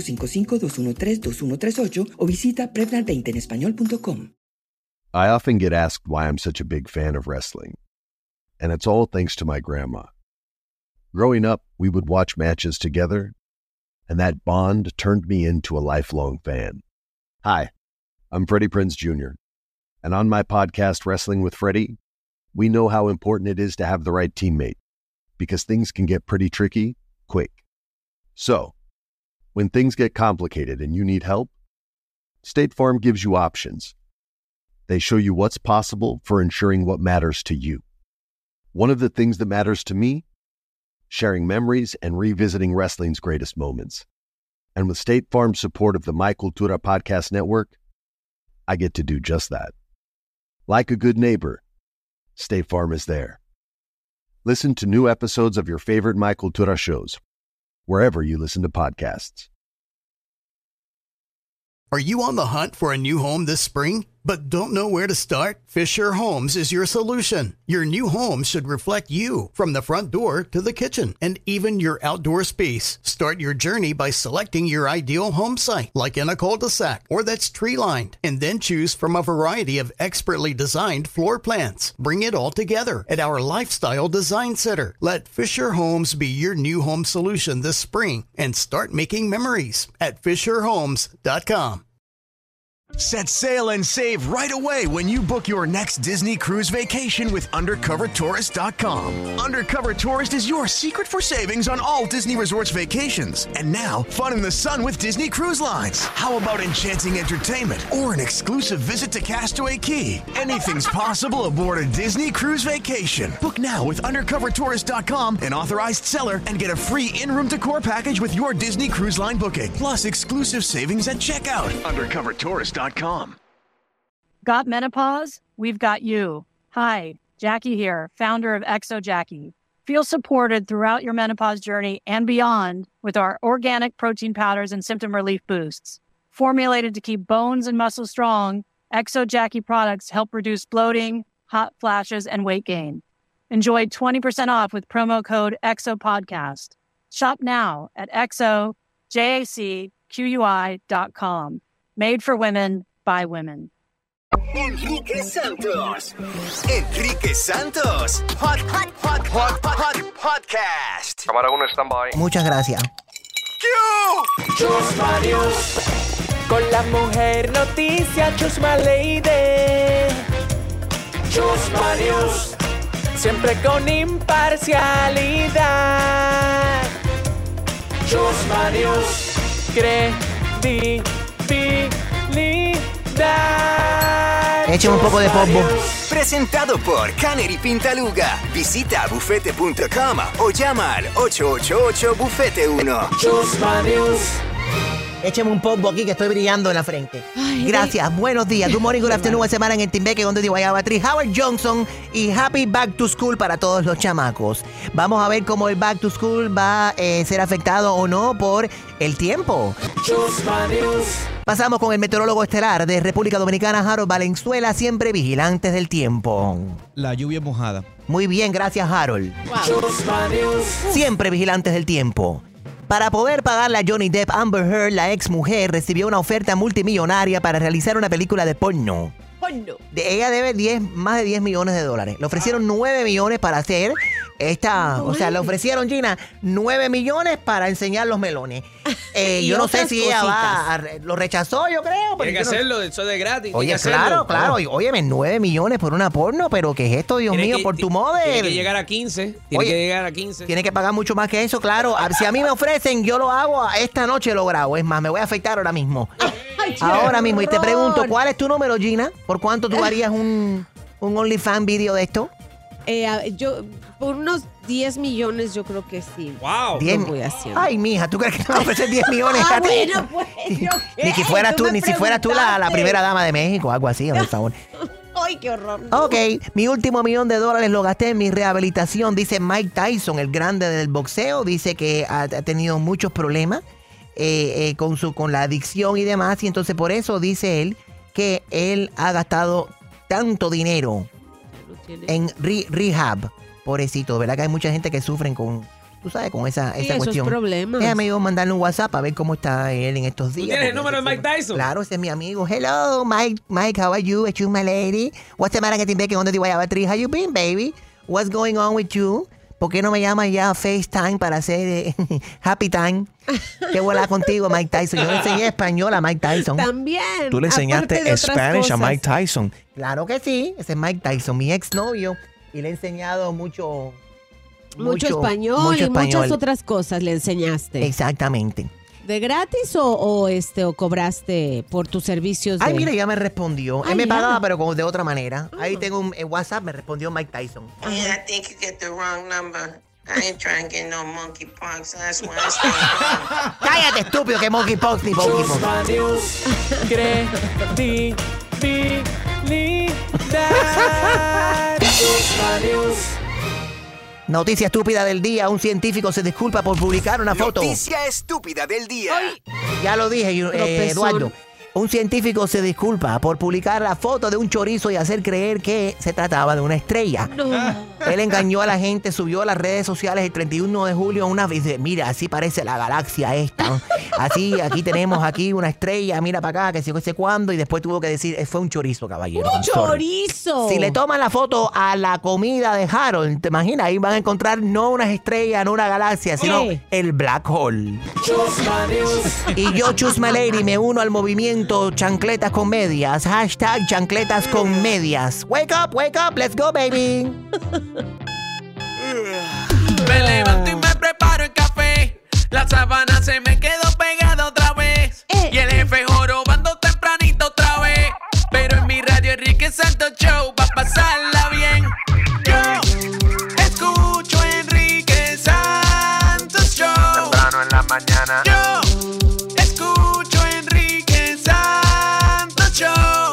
1-855-213-2138 o visita Prevnar20enespañol.com. I often get asked why I'm such a big fan of wrestling, and it's all thanks to my grandma. Growing up, we would watch matches together, and that bond turned me into a lifelong fan. Hi, I'm Freddie Prinze Jr., and on my podcast, Wrestling with Freddie, we know how important it is to have the right teammate, because things can get pretty tricky quick. So, when things get complicated and you need help, State Farm gives you options. They show you what's possible for ensuring what matters to you. One of the things that matters to me, sharing memories and revisiting wrestling's greatest moments. And with State Farm's support of the My Cultura Podcast Network, I get to do just that. Like a good neighbor, State Farm is there. Listen to new episodes of your favorite My Cultura shows, wherever you listen to podcasts. Are you on the hunt for a new home this spring, but don't know where to start? Fisher Homes is your solution. Your new home should reflect you, from the front door to the kitchen, and even your outdoor space. Start your journey by selecting your ideal home site, like in a cul-de-sac or that's tree-lined, and then choose from a variety of expertly designed floor plans. Bring it all together at our Lifestyle Design Center. Let Fisher Homes be your new home solution this spring and start making memories at FisherHomes.com. Set sail and save right away when you book your next Disney cruise vacation with UndercoverTourist.com. Undercover Tourist is your secret for savings on all Disney Resorts vacations. And now, fun in the sun with Disney Cruise Lines. How about enchanting entertainment or an exclusive visit to Castaway Cay? Anything's possible aboard a Disney cruise vacation. Book now with UndercoverTourist.com, an authorized seller, and get a free in-room decor package with your Disney Cruise Line booking. Plus exclusive savings at checkout. UndercoverTourist.com. Got menopause? We've got you. Hi, Jackie here, founder of Exo Jackie. Feel supported throughout your menopause journey and beyond with our organic protein powders and symptom relief boosts. Formulated to keep bones and muscles strong, Exo Jackie products help reduce bloating, hot flashes, and weight gain. Enjoy 20% off with promo code EXOPODCAST. Shop now at exojacqui.com. Made for women, by women. Enrique Santos. Enrique Santos. Podcast. Cámara 1, stand-by. Muchas gracias. Chusma News. Con la mujer noticia, Chusma Lady. Chusma News. Siempre con imparcialidad. Chusma News. Credibilidad. Échame un poco de polvo. Presentado por Canary Pintaluga. Visita bufete.com o llama al 888-BUFETE1. Chusma News. Écheme un polvo aquí que estoy brillando en la frente. Gracias, buenos días. Good morning, good afternoon, buena semana en el Timbeque, donde digo Guayaba Tree, Howard Johnson y Happy Back to School para todos los chamacos. Vamos a ver cómo el Back to School va a ser afectado o no por el tiempo. Pasamos con el meteorólogo estelar de República Dominicana, Harold Valenzuela, siempre vigilantes del tiempo. La lluvia mojada. Muy bien, gracias, Harold. Siempre vigilantes del tiempo. Para poder pagarle a Johnny Depp, Amber Heard, la ex mujer, recibió una oferta multimillonaria para realizar una película de porno. Ella debe más de 10 millones de dólares. Le ofrecieron 9 millones para hacer esta... O sea, le ofrecieron, Gina, 9 millones para enseñar los melones. Yo no sé si ella lo rechazó, yo creo. Tiene que hacerlo, eso de gratis. Oye, claro. Óyeme, 9 millones por una porno, pero ¿qué es esto, Dios mío? Por tu model. Tiene que llegar a 15. Tiene que pagar mucho más que eso, claro. Si a mí me ofrecen, yo lo hago, esta noche lo grabo. Es más, me voy a afeitar ahora mismo. Ahora mismo. Y te pregunto, ¿cuál es tu número, Gina? ¿Por cuánto tú harías un OnlyFans video de esto? Yo, por unos 10 millones, yo creo que sí. ¡Wow! Lo voy haciendo. Ay, mija, ¿tú crees que te van a ofrecer 10 millones a ti? Bueno, pues, ¿yo qué? Ni si fueras tú la primera dama de México, algo así, por favor. ¡Ay, qué horror! Ok, mi último $1 million lo gasté en mi rehabilitación, dice Mike Tyson, el grande del boxeo. Dice que ha tenido muchos problemas con la adicción y demás. Y entonces por eso dice él que él ha gastado tanto dinero en rehab. Pobrecito, ¿verdad? Que hay mucha gente que sufren con, tú sabes, con esa cuestión. Problemas. Déjame yo mandarle un WhatsApp a ver cómo está él en estos días. ¿Tú tienes el número de Mike Tyson? Claro, ese es mi amigo. Hello, Mike, how are you? Excuse my lady. What's the matter? ¿Dónde te voy a batir? How you been, baby? What's going on with you? ¿Por qué no me llamas ya a FaceTime para hacer Happy Time? ¿Qué vuela contigo, Mike Tyson? Yo le enseñé español a Mike Tyson. También. ¿Tú le enseñaste Spanish a Mike Tyson? Claro que sí. Ese es Mike Tyson, mi exnovio. Y le he enseñado mucho español y muchas otras cosas le enseñaste. Exactamente. ¿De gratis o cobraste por tus servicios? Ay, mira, ya me respondió. Él me pagaba, pero de otra manera. Ahí tengo un WhatsApp, me respondió Mike Tyson. I think you get the wrong number. I ain't trying to get no monkeypox. That's why I stay home. Cállate, estúpido, que monkeypox ni monkeypox. Noticia estúpida del día. Un científico se disculpa por publicar una foto. Noticia estúpida del día. Ya lo dije, Eduardo. Un científico se disculpa por publicar la foto de un chorizo y hacer creer que se trataba de una estrella. No. Él engañó a la gente, subió a las redes sociales el 31 de julio una vez. Mira, así parece la galaxia esta. Así, aquí tenemos una estrella, mira para acá, que sé cuándo. Y después tuvo que decir, fue un chorizo, caballero. ¡Un chorizo! Si le toman la foto a la comida de Harold, ¿te imaginas? Ahí van a encontrar no unas estrellas, no una galaxia, sino el Black Hole. Y yo, Chusma Lady, me uno al movimiento chancletas con medias. Hashtag chancletas con medias. Wake up, let's go, baby. Me levanto y me preparo el café. La sábana se me quedó pegada otra vez. Y el jefe jorobando tempranito otra vez. Pero en mi radio Enrique Santos Show va a pasarla bien. Yo escucho Enrique Santos Show. Temprano en la mañana. Yo escucho Enrique Santos Show.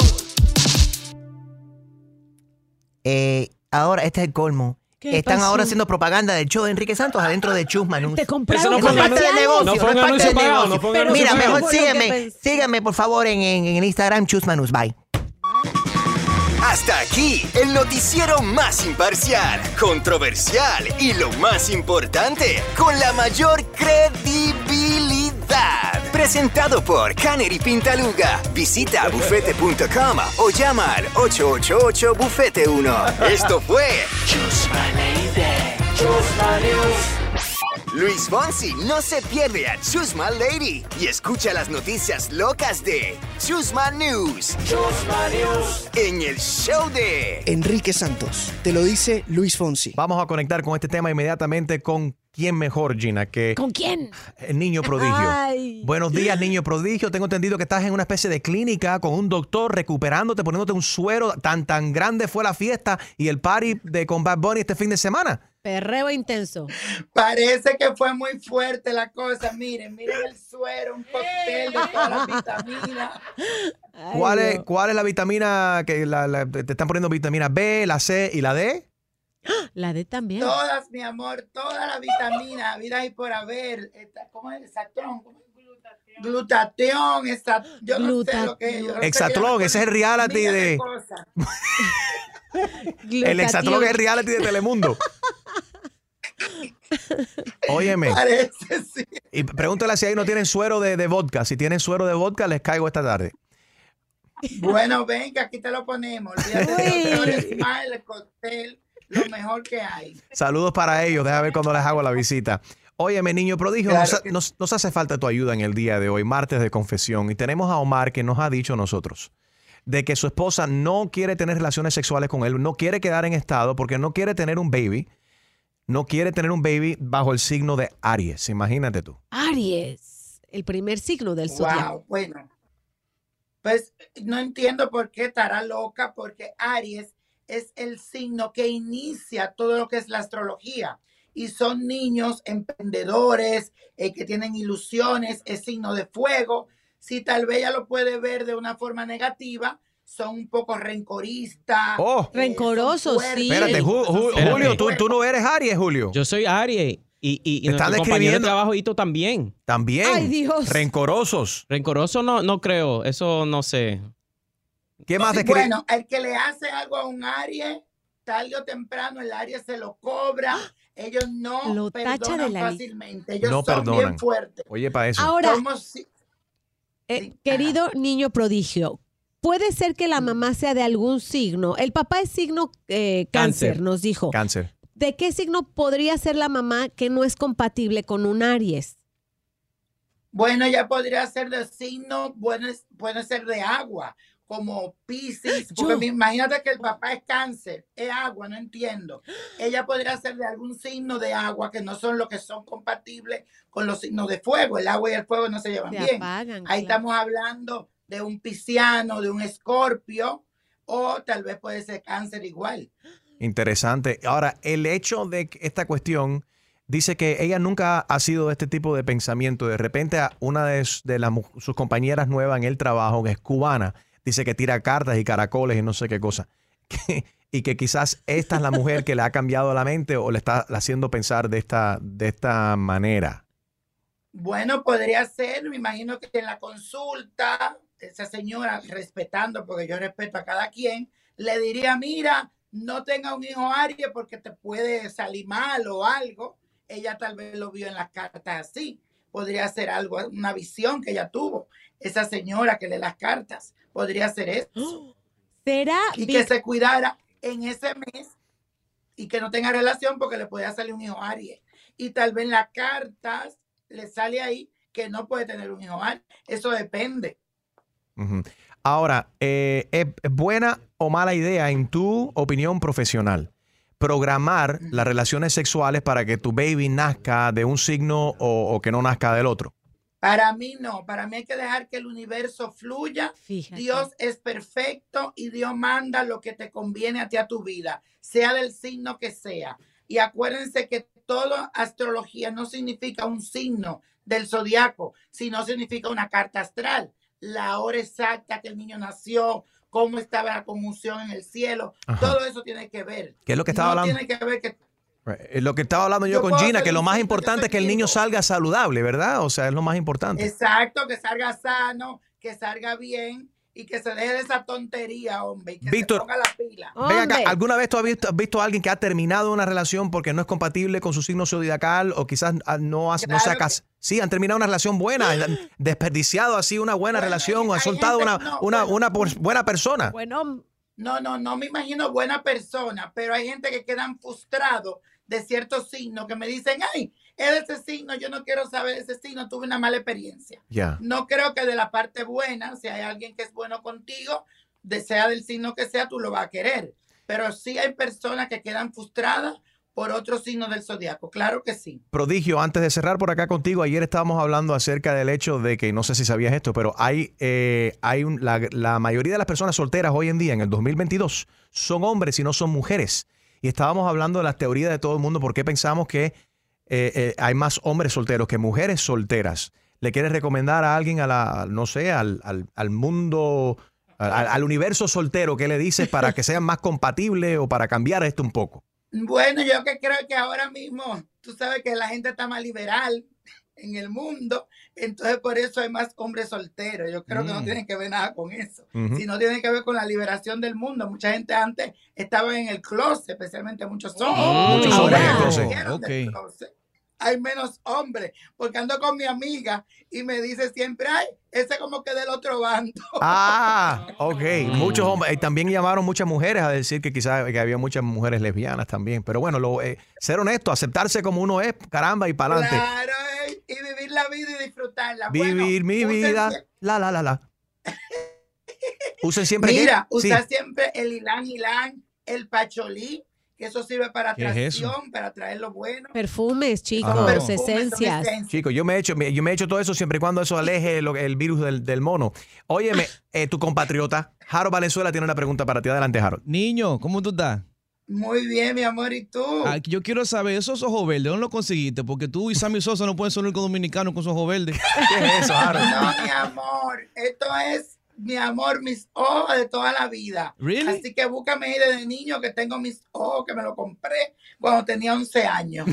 Ahora, este es el colmo. Están pasó? ahora haciendo propaganda del show de Enrique Santos adentro de Chusma News. Te compraron Eso no es parte del negocio. No fue un es parte anuncio del pagado, negocio. no fue un anuncio Mira, pagado. mejor sígueme por favor en Instagram, Chusma News. Bye. Hasta aquí, el noticiero más imparcial, controversial y lo más importante, con la mayor credibilidad. Presentado por Canary Pintaluga. Visita bufete.com o llama al 888-BUFETE1. Esto fue Chusma Lady. Chusma News. Luis Fonsi no se pierde a Chusma Lady y escucha las noticias locas de Chusma News. Chusma News. En el show de Enrique Santos. Te lo dice Luis Fonsi. Vamos a conectar con este tema inmediatamente con quién mejor, Gina, que ¿Con quién? el niño prodigio. Ay. Buenos días, niño prodigio. Tengo entendido que estás en una especie de clínica con un doctor recuperándote, poniéndote un suero. Tan grande fue la fiesta y el party con Bad Bunny este fin de semana. Perreo intenso. Parece que fue muy fuerte la cosa. Miren el suero, un cóctel de todas las vitaminas. ¿Cuál es la vitamina que te están poniendo? Vitamina B, la C y la D. La D también. Todas, mi amor, todas las vitaminas, vida y por haber. ¿Cómo es? Exactón. Glutatión. Yo no sé lo que es. Exatlón, ese es el reality de... El Exatlón es el reality de Telemundo. Óyeme. Parece, sí. Y pregúntale si ahí no tienen suero de vodka. Si tienen suero de vodka, les caigo esta tarde. Bueno, venga, aquí te lo ponemos. Olvídate de doctor Smile, el cóctel, lo mejor que hay. Saludos para ellos. Déjame ver cuando les hago la visita. Óyeme, niño prodigio, Claro nos hace falta tu ayuda en el día de hoy, martes de confesión. Y tenemos a Omar que nos ha dicho a nosotros de que su esposa no quiere tener relaciones sexuales con él, no quiere quedar en estado porque no quiere tener un baby. No quiere tener un baby bajo el signo de Aries. Imagínate tú. Aries, el primer signo del zodiaco. Wow, bueno. Pues no entiendo por qué estará loca, porque Aries es el signo que inicia todo lo que es la astrología. Y son niños emprendedores, que tienen ilusiones, es signo de fuego. Si tal vez ella lo puede ver de una forma negativa, son un poco rencoristas. Rencorosos, sí. Espérate, Julio, tú no eres Aries, Julio. Yo soy Aries. Y están nuestro compañero de describiendo trabajo Hito también. También. Ay, Dios. Rencorosos. Rencoroso no creo. Eso no sé. ¿Qué más describe? Bueno, el que le hace algo a un Aries, tarde o temprano el Aries se lo cobra. Ellos no Lo tacha de perdonan la fácilmente. Ellos No son perdonan. bien fuertes. Oye, para eso. Ahora, Somos- querido niño prodigio, puede ser que la mamá sea de algún signo. El papá es signo cáncer, nos dijo. Cáncer. ¿De qué signo podría ser la mamá que no es compatible con un Aries? Bueno, ya podría ser de signo, puede ser de agua, como Piscis, porque imagínate que el papá es cáncer, es agua, no entiendo. Ella podría ser de algún signo de agua que no son los que son compatibles con los signos de fuego. El agua y el fuego no se llevan Se bien. apagan, Ahí claro. estamos hablando de un pisciano, de un escorpio, o tal vez puede ser cáncer igual. Interesante. Ahora, el hecho de que esta cuestión dice que ella nunca ha sido de este tipo de pensamiento. De repente, a una de sus compañeras nuevas en el trabajo, que es cubana, dice que tira cartas y caracoles y no sé qué cosa. Y que quizás esta es la mujer que le ha cambiado la mente o le está haciendo pensar de esta manera. Bueno, podría ser, me imagino que en la consulta, esa señora, respetando, porque yo respeto a cada quien, le diría, mira, no tenga un hijo Aries porque te puede salir mal o algo. Ella tal vez lo vio en las cartas así. Podría ser algo, una visión que ella tuvo. Esa señora que lee las cartas. Podría ser eso. ¿Será? Y que se cuidara en ese mes y que no tenga relación porque le podía salir un hijo Aries. Y tal vez en las cartas le sale ahí que no puede tener un hijo Aries. Eso depende. Ujú. Ahora, ¿es buena o mala idea, en tu opinión profesional, programar las relaciones sexuales para que tu baby nazca de un signo o que no nazca del otro? Para mí no, para mí hay que dejar que el universo fluya. Fíjate. Dios es perfecto y Dios manda lo que te conviene a ti a tu vida, sea del signo que sea. Y acuérdense que toda astrología no significa un signo del zodiaco, sino significa una carta astral, la hora exacta que el niño nació, cómo estaba la conjunción en el cielo. Ajá. Todo eso tiene que ver. ¿Qué es lo que estaba hablando? Tiene que ver que Lo que estaba hablando yo con puedo Gina, hacer que lo un más signo, importante yo es que el soy niño Virgo. salga saludable, ¿verdad? O sea, es lo más importante. Exacto, que salga sano, que salga bien y que se deje de esa tontería, hombre, y que Víctor, se ponga la pila. Ven acá, ¿alguna vez tú has visto a alguien que ha terminado una relación porque no es compatible con su signo zodiacal o quizás no se ha casado? Sí, han terminado una relación buena, han desperdiciado así una buena relación o han soltado una buena persona. Bueno, no me imagino buena persona, pero hay gente que quedan frustrados de ciertos signos que me dicen, ay, es de ese signo, yo no quiero saber de ese signo, tuve una mala experiencia. Ya. No creo que de la parte buena, si hay alguien que es bueno contigo, sea del signo que sea, tú lo vas a querer. Pero sí hay personas que quedan frustradas por otros signos del zodiaco, claro que sí. Prodigio, antes de cerrar por acá contigo, ayer estábamos hablando acerca del hecho de que, no sé si sabías esto, pero la mayoría de las personas solteras hoy en día, en el 2022, son hombres y no son mujeres. Y estábamos hablando de las teorías de todo el mundo, por qué pensamos que hay más hombres solteros que mujeres solteras. ¿Le quieres recomendar a alguien, al mundo, al universo soltero, qué le dices para que sean más compatibles o para cambiar esto un poco? Bueno, yo que creo que ahora mismo, tú sabes que la gente está más liberal en el mundo, entonces por eso hay más hombres solteros. Yo creo que no tiene que ver nada con eso, sino tiene que ver con la liberación del mundo. Mucha gente antes estaba en el closet, especialmente muchos hombres. Muchos hombres en el closet. Salieron del closet. Hay menos hombres, porque ando con mi amiga y me dice siempre, ay, ese como que del otro bando. Ah, ok. Muchos hombres. También llamaron muchas mujeres a decir que quizás que había muchas mujeres lesbianas también. Pero bueno, ser honesto, aceptarse como uno es, caramba, y para adelante. Claro, y vivir la vida y disfrutarla. Vivir mi vida, la. Usen siempre. Mira, usa siempre el ylang-ylang, el pacholí, que eso sirve para atracción, para traer lo bueno. Perfumes, chicos, esencias. Chicos, yo me he hecho todo eso siempre y cuando eso aleje el virus del mono. Óyeme, tu compatriota, Harold Valenzuela, tiene una pregunta para ti. Adelante, Harold. Niño, ¿cómo tú estás? Muy bien, mi amor, ¿y tú? Yo quiero saber, esos ojos verdes, ¿dónde lo conseguiste? Porque tú y Sammy Sosa no pueden ser únicos dominicanos con esos ojos verdes. ¿Qué es eso, Harold? No, mi amor, esto es, mi amor, mis ojos de toda la vida. ¿Really? Así que búscame ahí desde niño que tengo mis ojos, que me lo compré cuando tenía 11 años.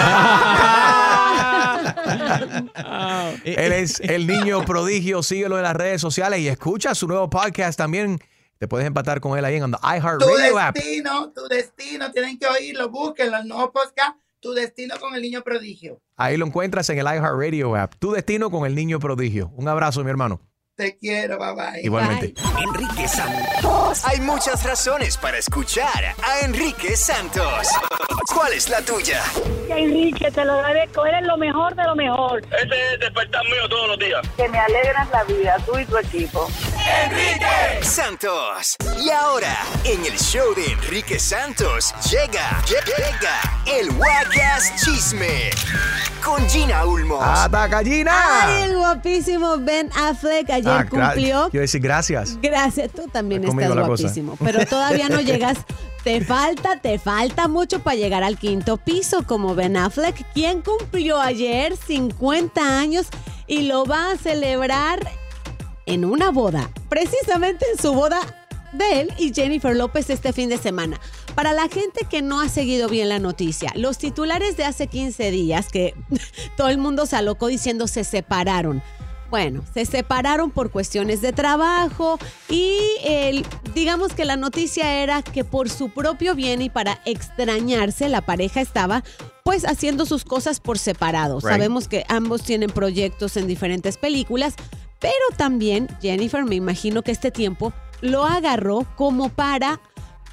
Él es el niño prodigio. Síguelo en las redes sociales y escucha su nuevo podcast también. Te puedes empatar con él ahí en the iHeartRadio app. Tu destino, tienen que oírlo, búsquenlo, el nuevo podcast, Tu Destino con el Niño Prodigio. Ahí lo encuentras en el iHeartRadio app. Tu Destino con el Niño Prodigio. Un abrazo, mi hermano. Te quiero, bye bye. Igualmente. Bye. Enrique Santos. Hay muchas razones para escuchar a Enrique Santos. ¿Cuál es la tuya? Enrique, te lo agradezco. Eres lo mejor de lo mejor. Ese es el despertar mío todos los días. Que me alegras la vida, tú y tu equipo. Enrique Santos. Y ahora, en el show de Enrique Santos, llega el Wacas Chisme con Gina Ulmos. ¡Ataca, Gina! Ay, el guapísimo Ben Affleck ayer cumplió. Quiero decir gracias. Gracias, tú también estás guapísimo, pero todavía no llegas. Te falta mucho para llegar al quinto piso como Ben Affleck, quien cumplió ayer 50 años y lo va a celebrar en una boda, precisamente en su boda de él y Jennifer López este fin de semana. Para la gente que no ha seguido bien la noticia, los titulares de hace 15 días que todo el mundo se alocó diciendo se separaron. Bueno, se separaron por cuestiones de trabajo y digamos que la noticia era que por su propio bien y para extrañarse, la pareja estaba pues haciendo sus cosas por separado. Right. Sabemos que ambos tienen proyectos en diferentes películas, pero también Jennifer, me imagino que este tiempo lo agarró como para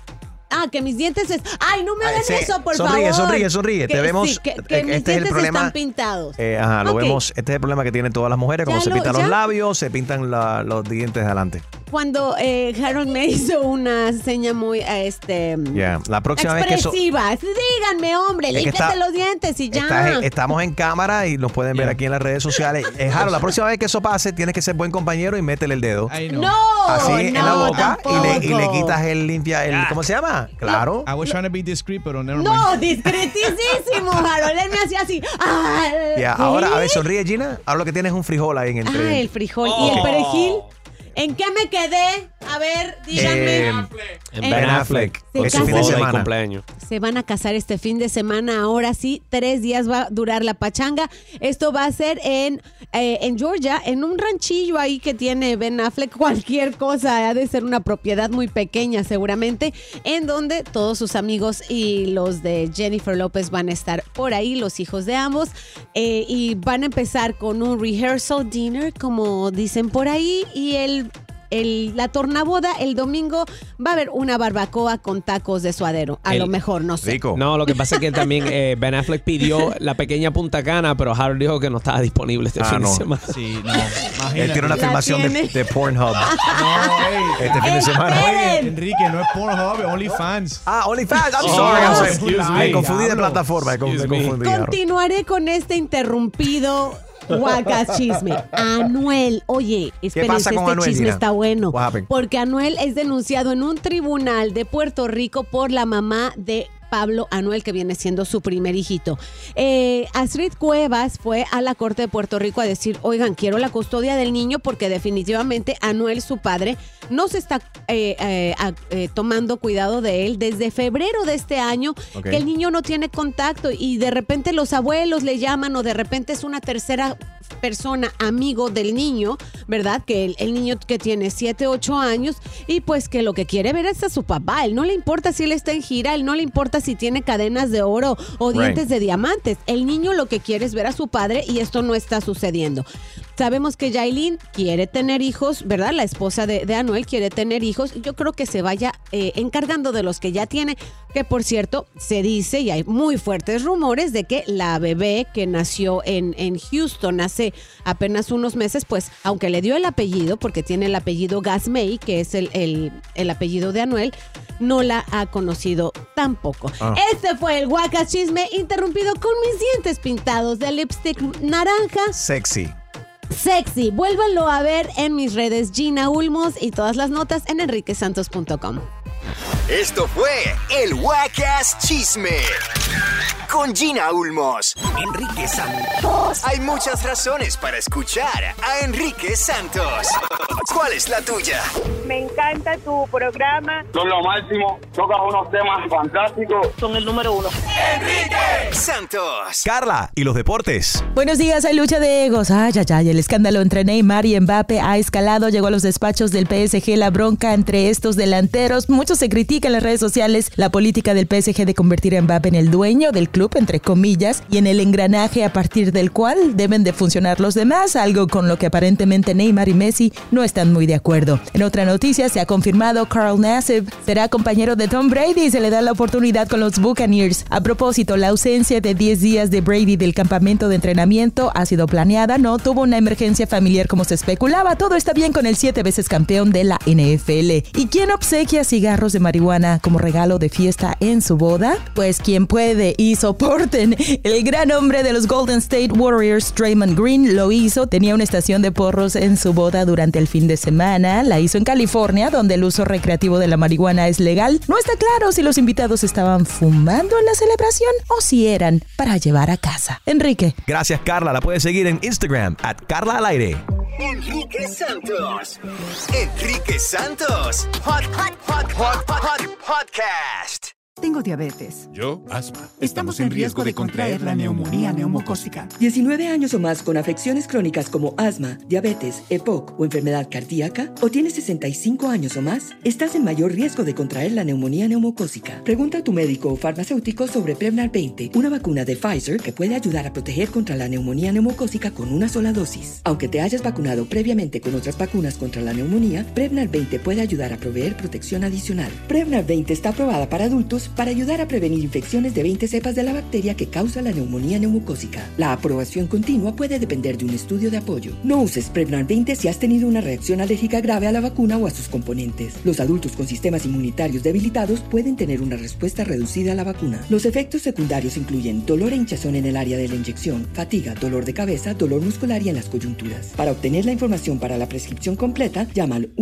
que mis dientes Ay, no me hagan eso, por favor. Sonríe. Te vemos. Que mis este es el dientes problema. están pintados. Lo vemos. Este es el problema que tienen todas las mujeres. Cuando se pintan los labios, se pintan los dientes de adelante. Cuando Harold me hizo una seña muy la próxima vez que eso... Díganme, hombre, límpiate los dientes y ya. Estamos en cámara y nos pueden ver aquí en las redes sociales. Harold, la próxima vez que eso pase, tienes que ser buen compañero y métele el dedo. No, así en la boca y le quitas ¿cómo se llama? Claro. I was trying to be discreet, pero never mind. No, discretísimo, Harold. Él me hacía así. Ahora, a ver, sonríe, Gina. Ahora lo que tienes es un frijol ahí en el el frijol. ¿Y el perejil? ¿En qué me quedé? A ver, díganme. En Ben Affleck. Ese fin de semana. Se van a casar este fin de semana. Ahora sí, 3 días va a durar la pachanga. Esto va a ser en Georgia, en un ranchillo ahí que tiene Ben Affleck. Cualquier cosa, ha de ser una propiedad muy pequeña seguramente, en donde todos sus amigos y los de Jennifer López van a estar por ahí, los hijos de ambos. Y van a empezar con un rehearsal dinner, como dicen por ahí, y la tornaboda el domingo va a haber una barbacoa con tacos de suadero. A lo mejor, no sé. Rico. No, lo que pasa es que también Ben Affleck pidió la pequeña Punta Cana, pero Harold dijo que no estaba disponible este fin de semana. Sí, no. Él tiene una filmación de Pornhub. Este fin de semana. Oye, Enrique, no es Pornhub, es OnlyFans. OnlyFans. I'm sorry. Me confundí de plataforma. Continuaré con este interrumpido Guacas chisme. Anuel, oye, espérense, Anuel, chisme Gina? está bueno. Porque Anuel es denunciado en un tribunal de Puerto Rico por la mamá de Pablo Anuel, que viene siendo su primer hijito. Astrid Cuevas fue a la Corte de Puerto Rico a decir, oigan, quiero la custodia del niño porque definitivamente Anuel, su padre, no se está tomando cuidado de él desde febrero de este año, que el niño no tiene contacto y de repente los abuelos le llaman o de repente es una tercera persona, amigo del niño, ¿verdad? Que el niño que tiene 7, 8 años y pues que lo que quiere ver es a su papá. Él no le importa si él está en gira, él no le importa si tiene cadenas de oro o dientes de diamantes. El niño lo que quiere es ver a su padre y esto no está sucediendo. Sabemos que Yailin quiere tener hijos, ¿verdad? La esposa de Anuel quiere tener hijos. Yo creo que se vaya encargando de los que ya tiene, que por cierto, se dice y hay muy fuertes rumores de que la bebé que nació en Houston hace apenas unos meses, pues aunque le dio el apellido, porque tiene el apellido Gasmey, que es el apellido de Anuel, no la ha conocido tampoco. Este fue el Guacas Chisme, interrumpido con mis dientes pintados de lipstick naranja. Sexy. Vuélvanlo a ver en mis redes Gina Ulmos y todas las notas en enriquesantos.com. Esto fue el Guacas Chisme con Gina Ulmos. Enrique Santos. Hay muchas razones para escuchar a Enrique Santos. ¿Cuál es la tuya? Me encanta tu programa. Son lo máximo. Tocas unos temas fantásticos. Son el número 1. Enrique Santos. Carla y los deportes. Buenos días, hay lucha de egos. El escándalo entre Neymar y Mbappé ha escalado. Llegó a los despachos del PSG la bronca entre estos delanteros. Muchos se critican en las redes sociales la política del PSG de convertir a Mbappé en el dueño del club, entre comillas, y en el engranaje a partir del cual deben de funcionar los demás, algo con lo que aparentemente Neymar y Messi no están muy de acuerdo. En otra noticia, se ha confirmado Carl Nassib será compañero de Tom Brady y se le da la oportunidad con los Buccaneers. A propósito, la ausencia de 10 días de Brady del campamento de entrenamiento ha sido planeada, no tuvo una emergencia familiar como se especulaba. Todo está bien con el 7 veces campeón de la NFL. ¿Y quién obsequia cigarros de marihuana como regalo de fiesta en su boda? Pues quien puede y soporten. El gran hombre de los Golden State Warriors, Draymond Green, lo hizo. Tenía una estación de porros en su boda durante el fin de semana. La hizo en California, donde el uso recreativo de la marihuana es legal. No está claro si los invitados estaban fumando en la celebración o si eran para llevar a casa. Enrique. Gracias, Carla. La puedes seguir en Instagram @CarlaAlAire. Enrique Santos. Enrique Santos. Podcast. Tengo diabetes. Yo, asma. Estamos en riesgo de contraer la neumonía neumocócica. 19 años o más con afecciones crónicas como asma, diabetes, EPOC o enfermedad cardíaca, o tienes 65 años o más, estás en mayor riesgo de contraer la neumonía neumocócica. Pregunta a tu médico o farmacéutico sobre Prevnar 20, una vacuna de Pfizer que puede ayudar a proteger contra la neumonía neumocócica con una sola dosis. Aunque te hayas vacunado previamente con otras vacunas contra la neumonía, Prevnar 20 puede ayudar a proveer protección adicional. Prevnar 20 está aprobada para adultos para ayudar a prevenir infecciones de 20 cepas de la bacteria que causa la neumonía neumocócica. La aprobación continua puede depender de un estudio de apoyo. No uses Prevnar 20 si has tenido una reacción alérgica grave a la vacuna o a sus componentes. Los adultos con sistemas inmunitarios debilitados pueden tener una respuesta reducida a la vacuna. Los efectos secundarios incluyen dolor e hinchazón en el área de la inyección, fatiga, dolor de cabeza, dolor muscular y en las coyunturas. Para obtener la información para la prescripción completa, llama al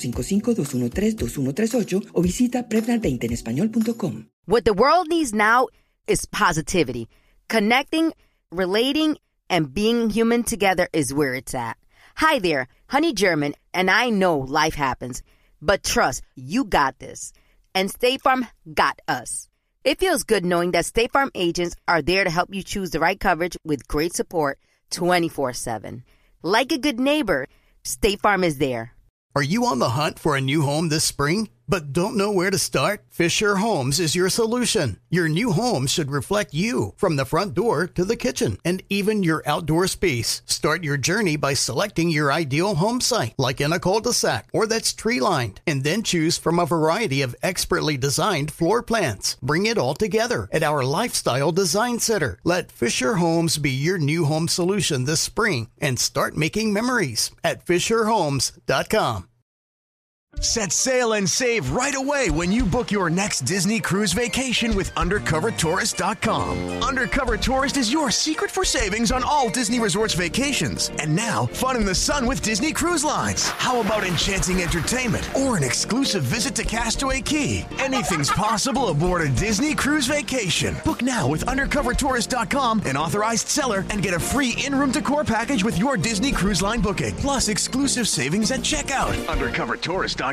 1-855-213-2138 o visita Prevnar20enespañol.com. What the world needs now is positivity. Connecting, relating, and being human together is where it's at. Hi there, Honey German, and I know life happens, but trust, you got this. And State Farm got us. It feels good knowing that State Farm agents are there to help you choose the right coverage with great support 24/7. Like a good neighbor, State Farm is there. Are you on the hunt for a new home this spring, but don't know where to start? Fisher Homes is your solution. Your new home should reflect you, from the front door to the kitchen, and even your outdoor space. Start your journey by selecting your ideal home site, like in a cul-de-sac or that's tree-lined, and then choose from a variety of expertly designed floor plans. Bring it all together at our Lifestyle Design Center. Let Fisher Homes be your new home solution this spring and start making memories at FisherHomes.com. Set sail and save right away when you book your next Disney cruise vacation with UndercoverTourist.com. Undercover Tourist is your secret for savings on all Disney Resorts vacations. And now, fun in the sun with Disney Cruise Lines. How about enchanting entertainment or an exclusive visit to Castaway Cay? Anything's possible aboard a Disney cruise vacation. Book now with UndercoverTourist.com, an authorized seller, and get a free in-room decor package with your Disney Cruise Line booking. Plus exclusive savings at checkout. UndercoverTourist.com.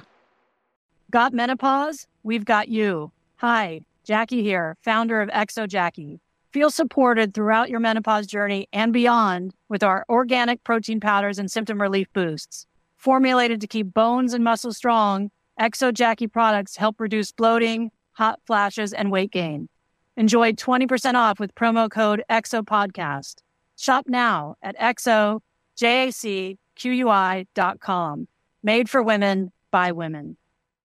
Got menopause? We've got you. Hi, Jackie here, founder of Exo Jackie. Feel supported throughout your menopause journey and beyond with our organic protein powders and symptom relief boosts. Formulated to keep bones and muscles strong, Exo Jackie products help reduce bloating, hot flashes, and weight gain. Enjoy 20% off with promo code EXOPODCAST. Shop now at exojacqui.com. Made for women, by women.